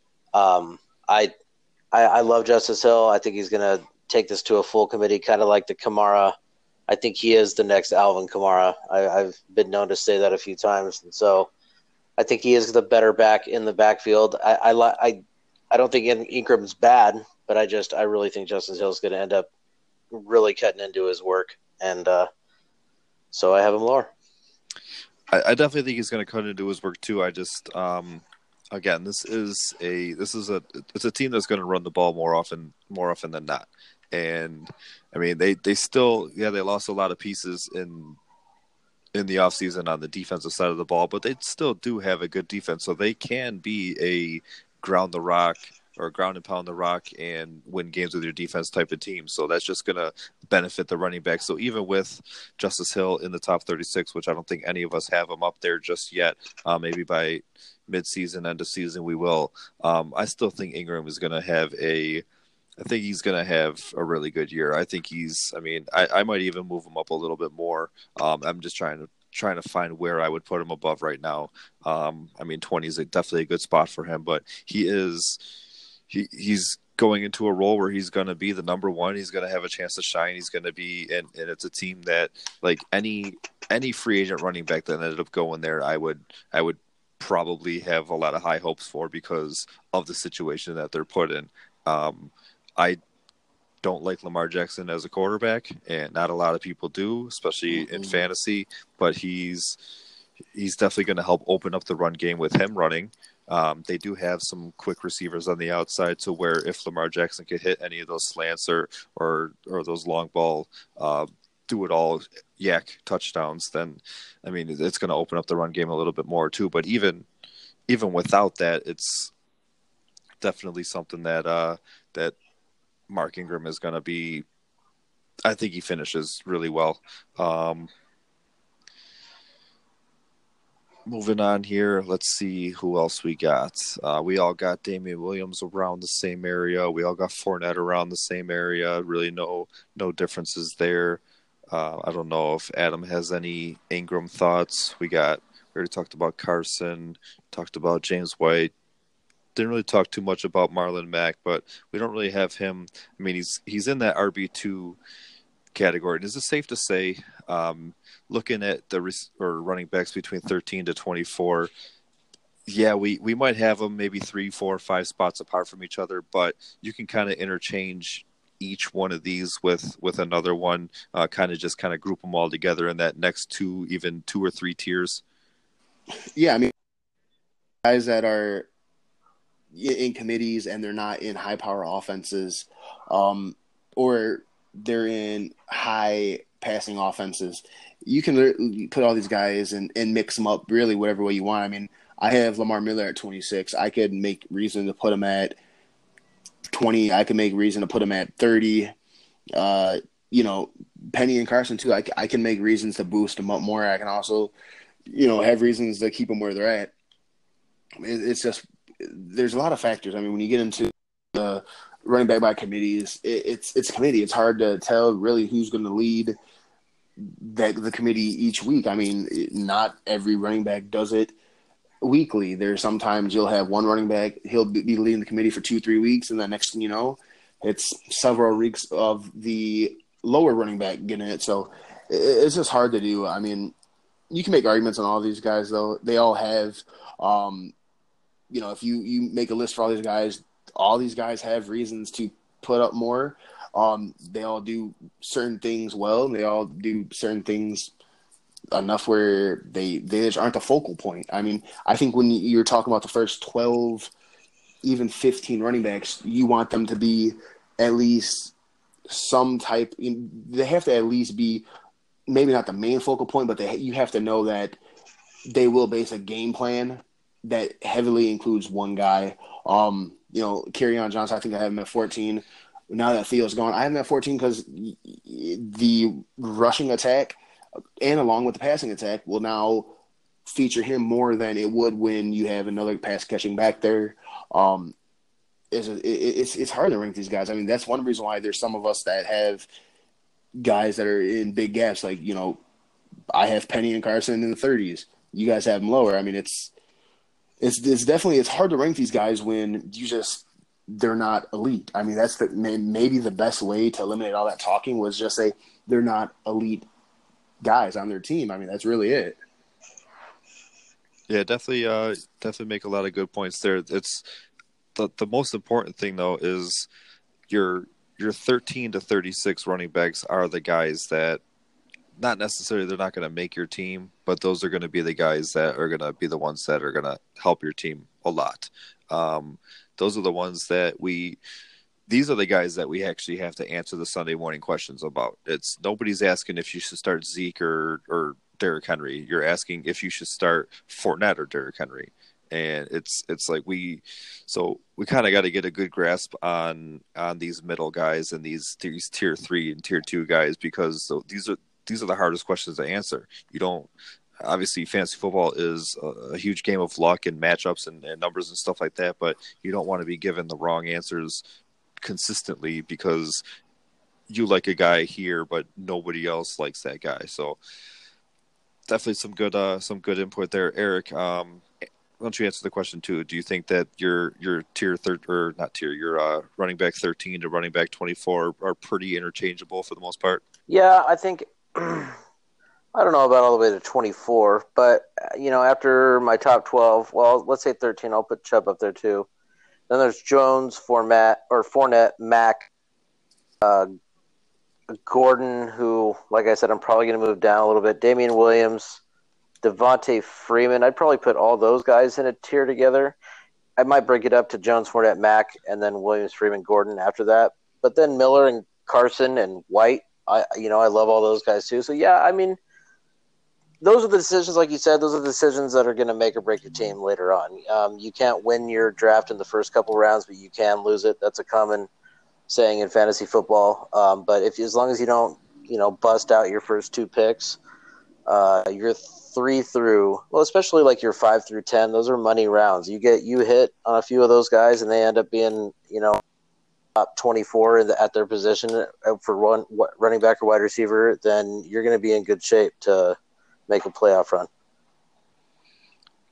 um, I, I I love Justice Hill. I think he's going to take this to a full committee, kind of like the Kamara. I think he is the next Alvin Kamara. I, I've been known to say that a few times, and so I think he is the better back in the backfield. I I I, I don't think Ingram's bad, but I just I really think Justice Hill is going to end up really cutting into his work, and uh, so I have him lower. I, I definitely think he's going to cut into his work too. I just um, again, this is a this is a it's a team that's going to run the ball more often more often than not. And I mean, they, they still, yeah, they lost a lot of pieces in in the offseason on the defensive side of the ball, but they still do have a good defense. So they can be a ground the rock or ground and pound the rock and win games with your defense type of team. So that's just going to benefit the running back. So even with Justice Hill in the top thirty-six, which I don't think any of us have him up there just yet, uh, maybe by mid-season, end of season, we will. Um, I still think Ingram is going to have a I think he's going to have a really good year. I think he's, I mean, I, I might even move him up a little bit more. Um, I'm just trying to trying to find where I would put him above right now. Um, I mean, twenty is a, definitely a good spot for him, but he is, he he's going into a role where he's going to be the number one. He's going to have a chance to shine. He's going to be, and, and it's a team that like any, any free agent running back that ended up going there, I would, I would probably have a lot of high hopes for because of the situation that they're put in. Um, I don't like Lamar Jackson as a quarterback, and not a lot of people do, especially mm-hmm. in fantasy. But he's he's definitely going to help open up the run game with him running. Um, they do have some quick receivers on the outside, to where if Lamar Jackson could hit any of those slants or or, or those long ball, uh, do it all yak touchdowns, then I mean it's going to open up the run game a little bit more too. But even even without that, it's definitely something that uh, that. Mark Ingram is going to be, I think he finishes really well. Um, moving on here, let's see who else we got. Uh, we all got Damian Williams around the same area. We all got Fournette around the same area. Really no no differences there. Uh, I don't know if Adam has any Ingram thoughts. We got already talked about Carson, talked about James White. Didn't really talk too much about Marlon Mack, but we don't really have him. I mean, he's he's in that R B two category. And is it safe to say, um, looking at the or running backs between thirteen to twenty-four, yeah, we, we might have them maybe three, four, five spots apart from each other, but you can kind of interchange each one of these with, with another one, uh, kind of just kind of group them all together in that next two, even two or three tiers. Yeah, I mean, guys that are in committees and they're not in high power offenses, um, or they're in high passing offenses, you can put all these guys and, and mix them up really whatever way you want. I mean, I have Lamar Miller at twenty-six. I could make reason to put him at twenty. I could make reason to put him at thirty. Uh, you know, Penny and Carson too. I, I can make reasons to boost them up more. I can also, you know, have reasons to keep them where they're at. I mean, it's just, there's a lot of factors. I mean, when you get into the running back by committees, it, it's it's committee. It's hard to tell really who's going to lead that the committee each week. I mean, not every running back does it weekly. There's sometimes you'll have one running back, he'll be leading the committee for two, three weeks, and the next thing you know, it's several weeks of the lower running back getting it. So it's just hard to do. I mean, you can make arguments on all these guys, though. They all have, um, you know, if you, you make a list for all these guys, all these guys have reasons to put up more. Um, they all do certain things well. They all do certain things enough where they, they just aren't the focal point. I mean, I think when you're talking about the first twelve, even fifteen running backs, you want them to be at least some type – they have to at least be maybe not the main focal point, but they, you have to know that they will base a game plan that heavily includes one guy. Um, you know, Kerryon Johnson, I think I have him at fourteen. Now that Theo's gone, I have him at fourteen because the rushing attack and along with the passing attack will now feature him more than it would when you have another pass catching back there. Um, it's, it's, it's hard to rank these guys. I mean, that's one reason why there's some of us that have guys that are in big gaps. Like, you know, I have Penny and Carson in the thirties. You guys have them lower. I mean, it's, It's it's definitely it's hard to rank these guys when you just they're not elite. I mean, that's the maybe the best way to eliminate all that talking was just say they're not elite guys on their team. I mean, that's really it. Yeah, definitely, uh, definitely make a lot of good points there. It's the the most important thing though is your your thirteen to thirty-six running backs are the guys that. Not necessarily they're not going to make your team, but those are going to be the guys that are going to be the ones that are going to help your team a lot. Um, those are the ones that we – these are the guys that we actually have to answer the Sunday morning questions about. It's nobody's asking if you should start Zeke or, or Derrick Henry. You're asking if you should start Fournette or Derrick Henry. And it's it's like we – so we kind of got to get a good grasp on on these middle guys and these, these tier three and tier two guys because so these are – these are the hardest questions to answer. You don't obviously fantasy football is a, a huge game of luck and matchups and, and numbers and stuff like that, but you don't want to be given the wrong answers consistently because you like a guy here, but nobody else likes that guy. So definitely some good, uh, some good input there, Eric. Um, why don't you answer the question too? Do you think that your your tier third or not tier your uh, running back thirteen to running back twenty-four are pretty interchangeable for the most part? Yeah, I think. I don't know about all the way to twenty-four, but, you know, after my top twelve, well, let's say thirteen, I'll put Chubb up there too. Then there's Jones, Fournette, or Fournette, Mack, uh, Gordon, who, like I said, I'm probably going to move down a little bit. Damian Williams, Devontae Freeman. I'd probably put all those guys in a tier together. I might break it up to Jones, Fournette, Mack, and then Williams, Freeman, Gordon after that. But then Miller and Carson and White, I you know, I love all those guys too. So, yeah, I mean, those are the decisions, like you said, those are the decisions that are going to make or break your team later on. Um, you can't win your draft in the first couple rounds, but you can lose it. That's a common saying in fantasy football. Um, but if as long as you don't, you know, bust out your first two picks, uh, your three through, well, especially like your five through ten, those are money rounds. You get you hit on a few of those guys, and they end up being, you know, top twenty-four in the, at their position for one running back or wide receiver, then you're going to be in good shape to make a playoff run.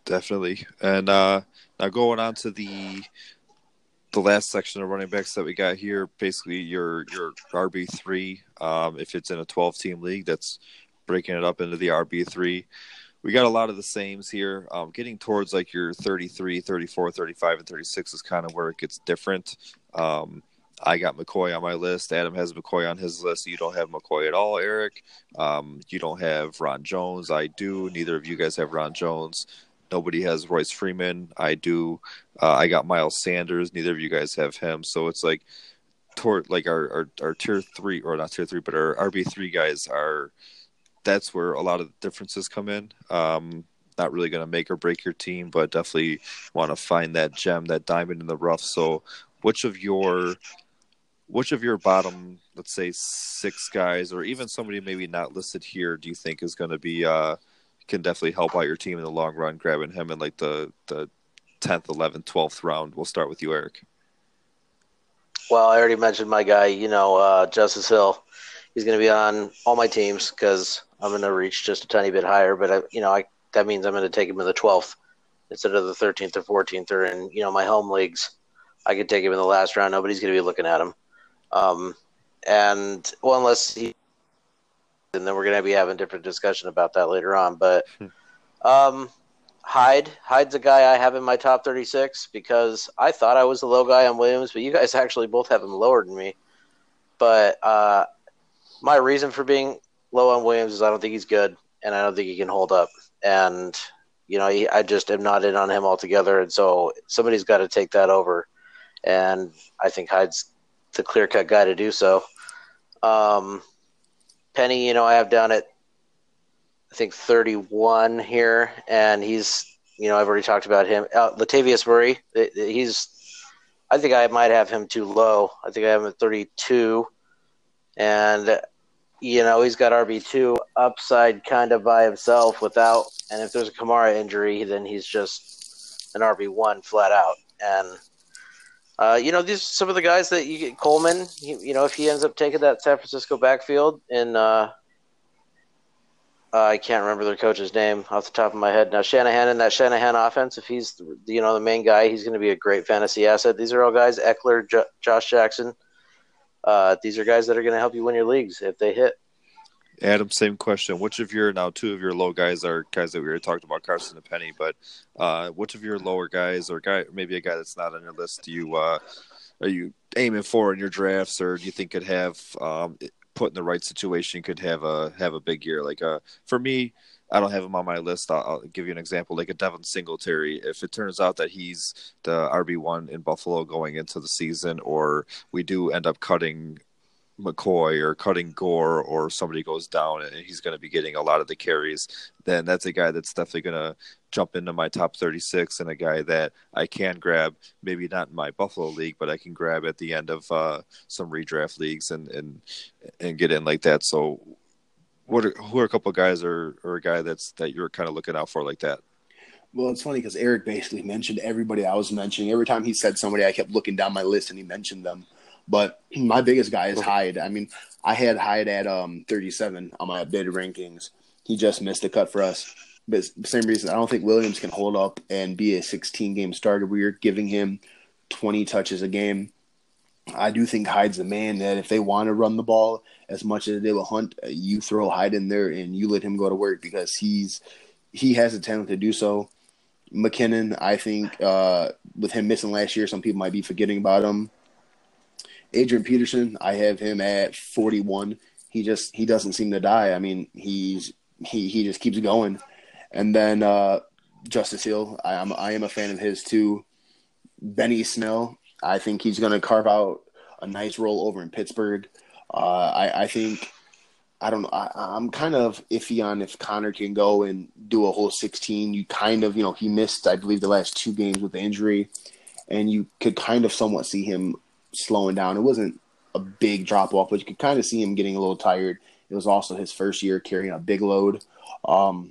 Definitely. And uh, now going on to the the last section of running backs that we got here, basically your your R B three. Um, if it's in a twelve team league, that's breaking it up into the R B three. We got a lot of the sames here. Um, getting towards like your thirty-three, thirty-four, thirty-five, and thirty-six is kind of where it gets different. Um, I got McCoy on my list. Adam has McCoy on his list. You don't have McCoy at all, Eric. Um, you don't have Ron Jones. I do. Neither of you guys have Ron Jones. Nobody has Royce Freeman. I do. Uh, I got Miles Sanders. Neither of you guys have him. So it's like toward like our, our, our tier three, or not tier three, but our R B three guys are. That's where a lot of the differences come in. Um, not really going to make or break your team, but definitely want to find that gem, that diamond in the rough. So, which of your, which of your bottom, let's say six guys, or even somebody maybe not listed here, do you think is going to be uh, can definitely help out your team in the long run? Grabbing him in like the the tenth, eleventh, twelfth round. We'll start with you, Eric. Well, I already mentioned my guy. You know, uh, Justice Hill. He's going to be on all my teams because I'm going to reach just a tiny bit higher. But, I, you know, I, that means I'm going to take him in the twelfth instead of the thirteenth or fourteenth. Or in, you know, my home leagues, I could take him in the last round. Nobody's going to be looking at him. Um, and, well, unless he – and then we're going to be having a different discussion about that later on. But um, Hyde. Hyde's a guy I have in my top thirty-six because I thought I was the low guy on Williams, but you guys actually both have him lower than me. But uh, – my reason for being low on Williams is I don't think he's good, and I don't think he can hold up. And, you know, he, I just am not in on him altogether, and so somebody's got to take that over. And I think Hyde's the clear-cut guy to do so. Um, Penny, you know, I have down at, I think, thirty-one here, and he's, you know, I've already talked about him. Uh, Latavius Murray, he's, I think I might have him too low. I think I have him at thirty-two. And, you know, he's got R B two upside kind of by himself without – and if there's a Kamara injury, then he's just an R B one flat out. And, uh, you know, these are some of the guys that you get – Coleman, he, you know, if he ends up taking that San Francisco backfield in uh, – uh, I can't remember their coach's name off the top of my head. Now, Shanahan in that Shanahan offense, if he's, you know, the main guy, he's going to be a great fantasy asset. These are all guys, Eckler, J- Josh Jackson. Uh, these are guys that are going to help you win your leagues if they hit. Adam, same question. Which of your now two of your low guys are guys that we already talked about, Carson and Penny? But uh, which of your lower guys, or guy maybe a guy that's not on your list, do you uh, are you aiming for in your drafts, or do you think could have um, put in the right situation could have a have a big year? Like uh, for me, I don't have him on my list. I'll, I'll give you an example, like a Devin Singletary. If it turns out that he's the R B one in Buffalo going into the season, or we do end up cutting McCoy or cutting Gore, or somebody goes down and he's going to be getting a lot of the carries, then that's a guy that's definitely going to jump into my top thirty-six, and a guy that I can grab, maybe not in my Buffalo league, but I can grab at the end of uh, some redraft leagues and, and, and get in like that. So What are, who are a couple of guys or, or a guy that's that you're kind of looking out for like that? Well, it's funny because Eric basically mentioned everybody I was mentioning. Every time he said somebody, I kept looking down my list and he mentioned them. But my biggest guy is Hyde. I mean, I had Hyde at um, thirty-seven on my updated rankings. He just missed the cut for us. But the same reason, I don't think Williams can hold up and be a sixteen-game starter. We're giving him twenty touches a game. I do think Hyde's the man that if they want to run the ball as much as they will Hunt, you throw Hyde in there and you let him go to work because he's he has the talent to do so. McKinnon, I think, uh, with him missing last year, some people might be forgetting about him. Adrian Peterson, I have him at forty-one. He just he doesn't seem to die. I mean, he's he he just keeps going. And then uh, Justice Hill, I am I am a fan of his too. Benny Snell, I think he's going to carve out a nice role over in Pittsburgh. Uh, I, I think, I don't know, I, I'm kind of iffy on if Connor can go and do a whole sixteen. You kind of, you know, he missed, I believe, the last two games with the injury, and you could kind of somewhat see him slowing down. It wasn't a big drop-off, but you could kind of see him getting a little tired. It was also his first year carrying a big load. Um,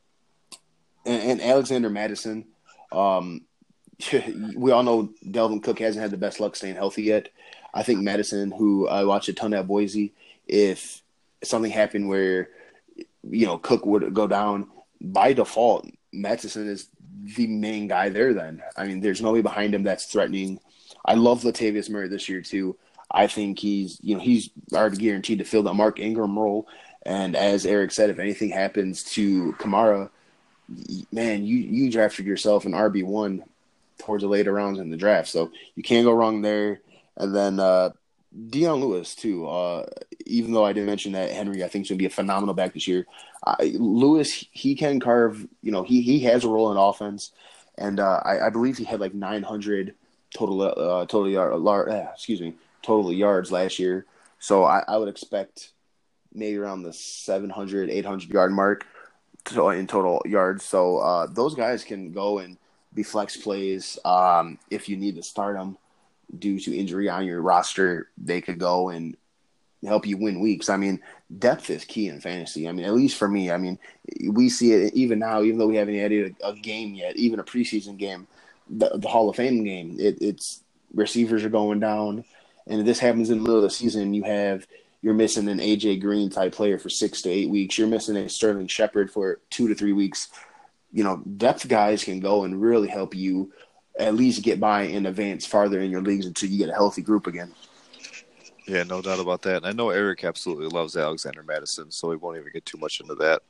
and, and Alexander Madison, um, we all know Delvin Cook hasn't had the best luck staying healthy yet. I think Madison, who I watched a ton at Boise, if something happened where, you know, Cook would go down, by default, Matheson is the main guy there then. I mean, there's nobody behind him that's threatening. I love Latavius Murray this year too. I think he's, you know, he's already guaranteed to fill the Mark Ingram role. And as Eric said, if anything happens to Kamara, man, you, you drafted yourself an R B one towards the later rounds in the draft. So you can't go wrong there. And then uh, Dion Lewis too. Uh, even though I didn't mention that Henry, I think, is going to be a phenomenal back this year. Uh, Lewis, he can carve, you know, he, he has a role in offense. And uh, I, I believe he had like nine hundred total, uh, total yard, uh, excuse me, total yards last year. So I, I would expect maybe around the seven hundred, eight hundred yard mark in total yards. So uh, those guys can go and be flex plays. Um, if you need to start them due to injury on your roster, they could go and help you win weeks. I mean, depth is key in fantasy. I mean, at least for me, I mean, we see it even now, even though we haven't added a, a game yet, even a preseason game, the, the Hall of Fame game, it, it's receivers are going down. And if this happens in the middle of the season, you have you're missing an A J Green type player for six to eight weeks. You're missing a Sterling Shepard for two to three weeks. You know, depth guys can go and really help you at least get by and advance farther in your leagues until you get a healthy group again. Yeah, no doubt about that. And I know Eric absolutely loves Alexander Madison, so we won't even get too much into that.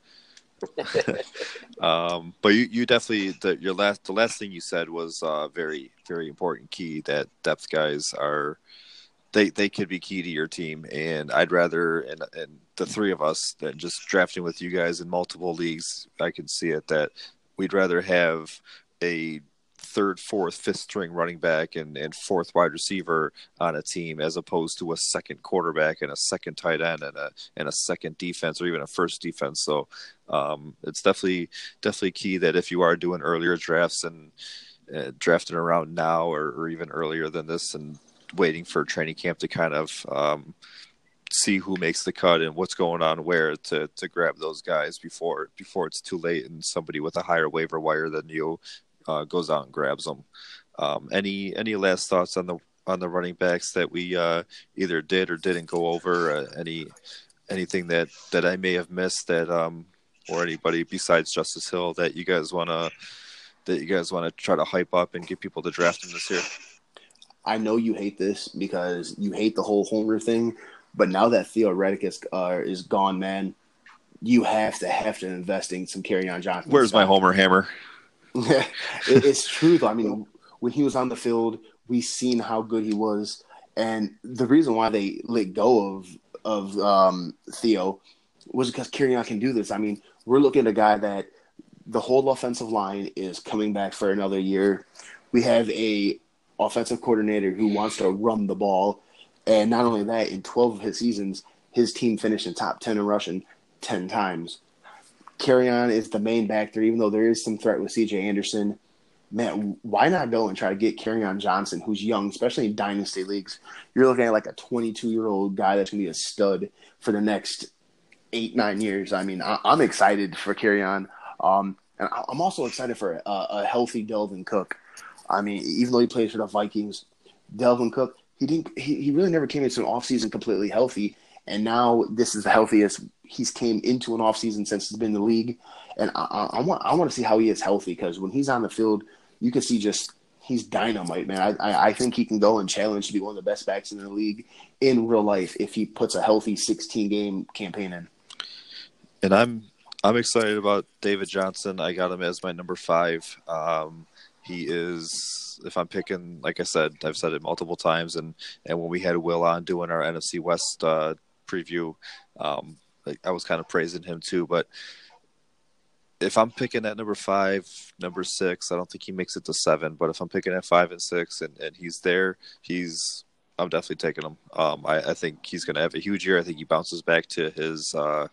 um, but you, you definitely the, your last the last thing you said was uh, very very important key, that depth guys are they they could be key to your team, and I'd rather and and the three of us that just drafting with you guys in multiple leagues, I can see it that we'd rather have a third, fourth, fifth string running back and, and fourth wide receiver on a team as opposed to a second quarterback and a second tight end and a and a second defense or even a first defense. So um, it's definitely definitely key that if you are doing earlier drafts and uh, drafting around now or, or even earlier than this and waiting for training camp to kind of um, see who makes the cut and what's going on where to to grab those guys before before it's too late and somebody with a higher waiver wire than you Uh, goes out and grabs them. Um, any any last thoughts on the on the running backs that we uh, either did or didn't go over? Uh, any anything that, that I may have missed that um, or anybody besides Justice Hill that you guys wanna that you guys wanna try to hype up and get people to draft him this year? I know you hate this because you hate the whole Homer thing, but now that Theo Reddick is uh, is gone, man, you have to have to invest in some Kerryon Johnson. Where's stuff. my Homer hammer? it, it's true, though. I mean, when he was on the field, we seen how good he was, and the reason why they let go of of um, Theo was because Kerryon can do this. I mean, we're looking at a guy that the whole offensive line is coming back for another year. We have a offensive coordinator who wants to run the ball, and not only that, in twelve of his seasons, his team finished in top ten in rushing ten times. Kerryon is the main back there, even though there is some threat with C J Anderson. Man, why not go and try to get Kerryon Johnson, who's young, especially in dynasty leagues? You're looking at like a twenty-two-year-old guy that's going to be a stud for the next eight, nine years. I mean, I- I'm excited for Kerryon. Um, and I- I'm also excited for a, a healthy Delvin Cook. I mean, even though he plays for the Vikings, Delvin Cook, he didn't. He, he really never came into an offseason completely healthy. And now this is the healthiest he's came into an offseason since he's been in the league. And I, I, I want I want to see how he is healthy, because when he's on the field, you can see just he's dynamite, man. I, I, I think he can go and challenge to be one of the best backs in the league in real life if he puts a healthy sixteen-game campaign in. And I'm I'm excited about David Johnson. I got him as my number five. Um, he is, if I'm picking, like I said, I've said it multiple times, and, and when we had Will on doing our N F C West uh, preview, um, I was kind of praising him too. But if I'm picking at number five, number six, I don't think he makes it to seven. But if I'm picking at five and six, and, and he's there, he's I'm definitely taking him. Um, I, I think he's going to have a huge year. I think he bounces back to his uh,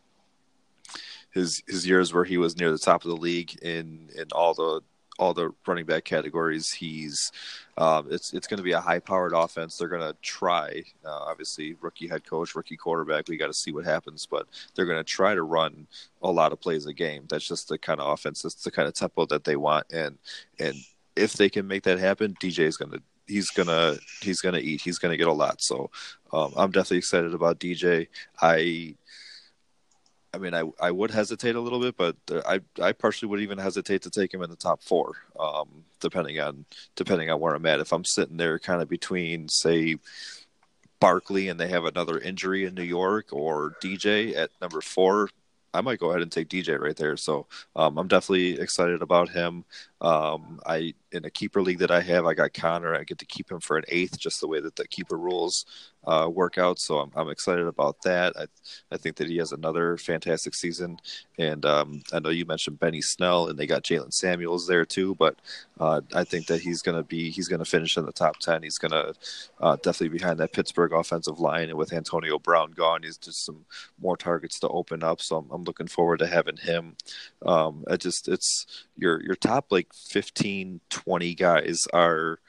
his his years where he was near the top of the league in in all the all the running back categories. He's um, it's it's going to be a high powered offense. They're going to try, uh, obviously, rookie head coach, rookie quarterback. We got to see what happens, but they're going to try to run a lot of plays a game. That's just the kind of offense. That's the kind of tempo that they want. And and if they can make that happen, D J is going to he's gonna he's gonna eat. He's going to get a lot. So um, I'm definitely excited about D J. I. I mean, I, I would hesitate a little bit, but I I partially would even hesitate to take him in the top four, um, depending on depending on where I'm at. If I'm sitting there kind of between, say, Barkley and they have another injury in New York, or D J at number four, I might go ahead and take D J right there. So um, I'm definitely excited about him. Um, I in a keeper league that I have, I got Connor. I get to keep him for an eighth, just the way that the keeper rules uh, work out. So I'm, I'm excited about that. I I think that he has another fantastic season. And um, I know you mentioned Benny Snell, and they got Jalen Samuels there too. But uh, I think that he's gonna be he's gonna finish in the top ten. He's gonna uh, definitely behind that Pittsburgh offensive line, and with Antonio Brown gone, he's just some more targets to open up. So I'm, I'm looking forward to having him. Um, I just it's your your top like fifteen, twenty guys are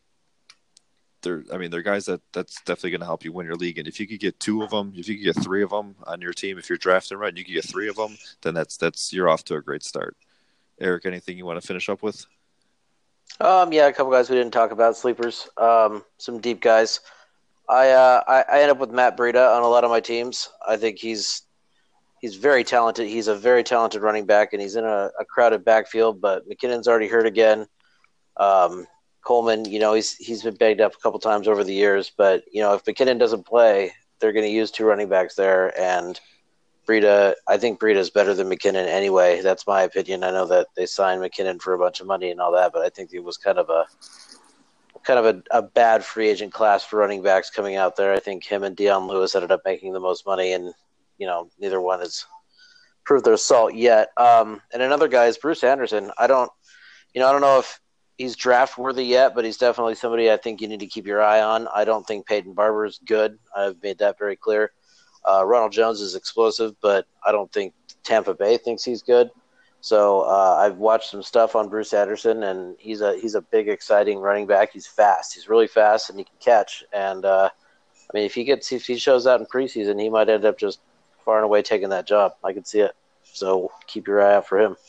they're I mean they're guys that that's definitely going to help you win your league. And if you could get two of them, if you could get three of them on your team, if you're drafting right, and you could get three of them, then that's that's you're off to a great start. Eric, anything you want to finish up with? Um, yeah, a couple guys we didn't talk about, sleepers. Um, some deep guys. I uh, I, I end up with Matt Breida on a lot of my teams. I think he's he's very talented. He's a very talented running back, and he's in a, a crowded backfield. But McKinnon's already hurt again. Um, Coleman, you know, he's he's been banged up a couple times over the years. But you know, if McKinnon doesn't play, they're going to use two running backs there. And Breida, I think Breida is better than McKinnon anyway. That's my opinion. I know that they signed McKinnon for a bunch of money and all that, but I think it was kind of a kind of a, a bad free agent class for running backs coming out there. I think him and Deion Lewis ended up making the most money, and you know, neither one has proved their salt yet. Um, and another guy is Bruce Anderson. I don't, you know, I don't know if he's draft worthy yet, but he's definitely somebody I think you need to keep your eye on. I don't think Peyton Barber is good. I've made that very clear. Uh, Ronald Jones is explosive, but I don't think Tampa Bay thinks he's good. So uh, I've watched some stuff on Bruce Anderson, and he's a he's a big, exciting running back. He's fast. He's really fast, and he can catch. And uh, I mean, if he gets if he shows out in preseason, he might end up just far and away taking that job. I can see it. So keep your eye out for him.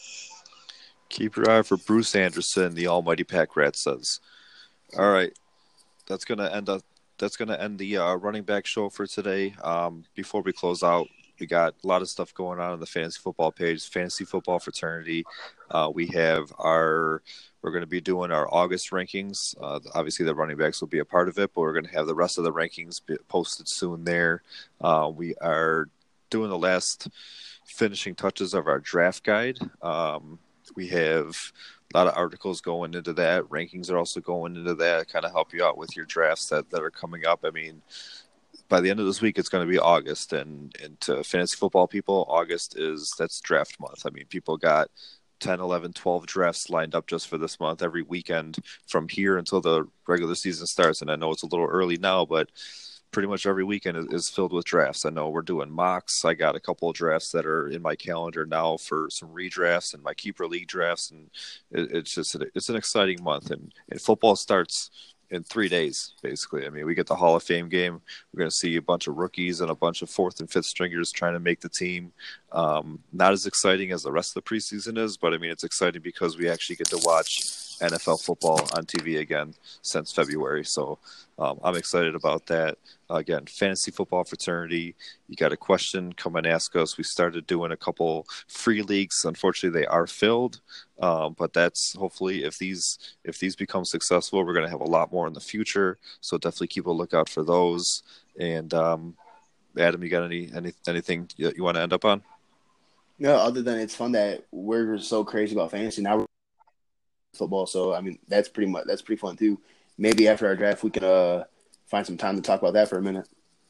Keep your eye out for Bruce Anderson, the almighty Pack Rat says. All right, that's gonna end up. That's going to end the uh, running back show for today. Um, before we close out, we got a lot of stuff going on on the fantasy football page, fantasy football fraternity. Uh, we have our, we're going to be doing our August rankings. Uh, obviously, the running backs will be a part of it, but we're going to have the rest of the rankings posted soon there. Uh, we are doing the last finishing touches of our draft guide. Um, we have a lot of articles going into that. Rankings are also going into that, kind of help you out with your drafts that, that are coming up. I mean, by the end of this week, it's going to be August, and, and to fantasy football people, August is, that's draft month. I mean, people got ten, eleven, twelve drafts lined up just for this month every weekend from here until the regular season starts. And I know it's a little early now, but pretty much every weekend is, is filled with drafts. I know we're doing mocks. I got a couple of drafts that are in my calendar now for some redrafts and my keeper league drafts, and it, it's just it's an exciting month. And, and football starts in three days, basically. I mean, we get the Hall of Fame game. We're going to see a bunch of rookies and a bunch of fourth and fifth stringers trying to make the team. Um, not as exciting as the rest of the preseason is, but I mean, it's exciting because we actually get to watch N F L football on T V again since February. So um, I'm excited about that. Uh, again, fantasy football fraternity. You got a question, come and ask us. We started doing a couple free leagues. Unfortunately, they are filled, um, but that's hopefully if these if these become successful, we're going to have a lot more in the future. So definitely keep a lookout for those. And um, Adam, you got any, any anything you, you want to end up on? No, other than it's fun that we're so crazy about fantasy now. We're football, so I mean that's pretty much that's pretty fun too. Maybe after our draft we can uh find some time to talk about that for a minute.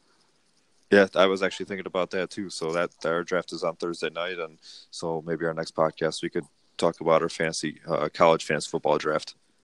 Yeah, I was actually thinking about that too. So that our draft is on Thursday night, and so maybe our next podcast we could talk about our fantasy uh, college fantasy football draft.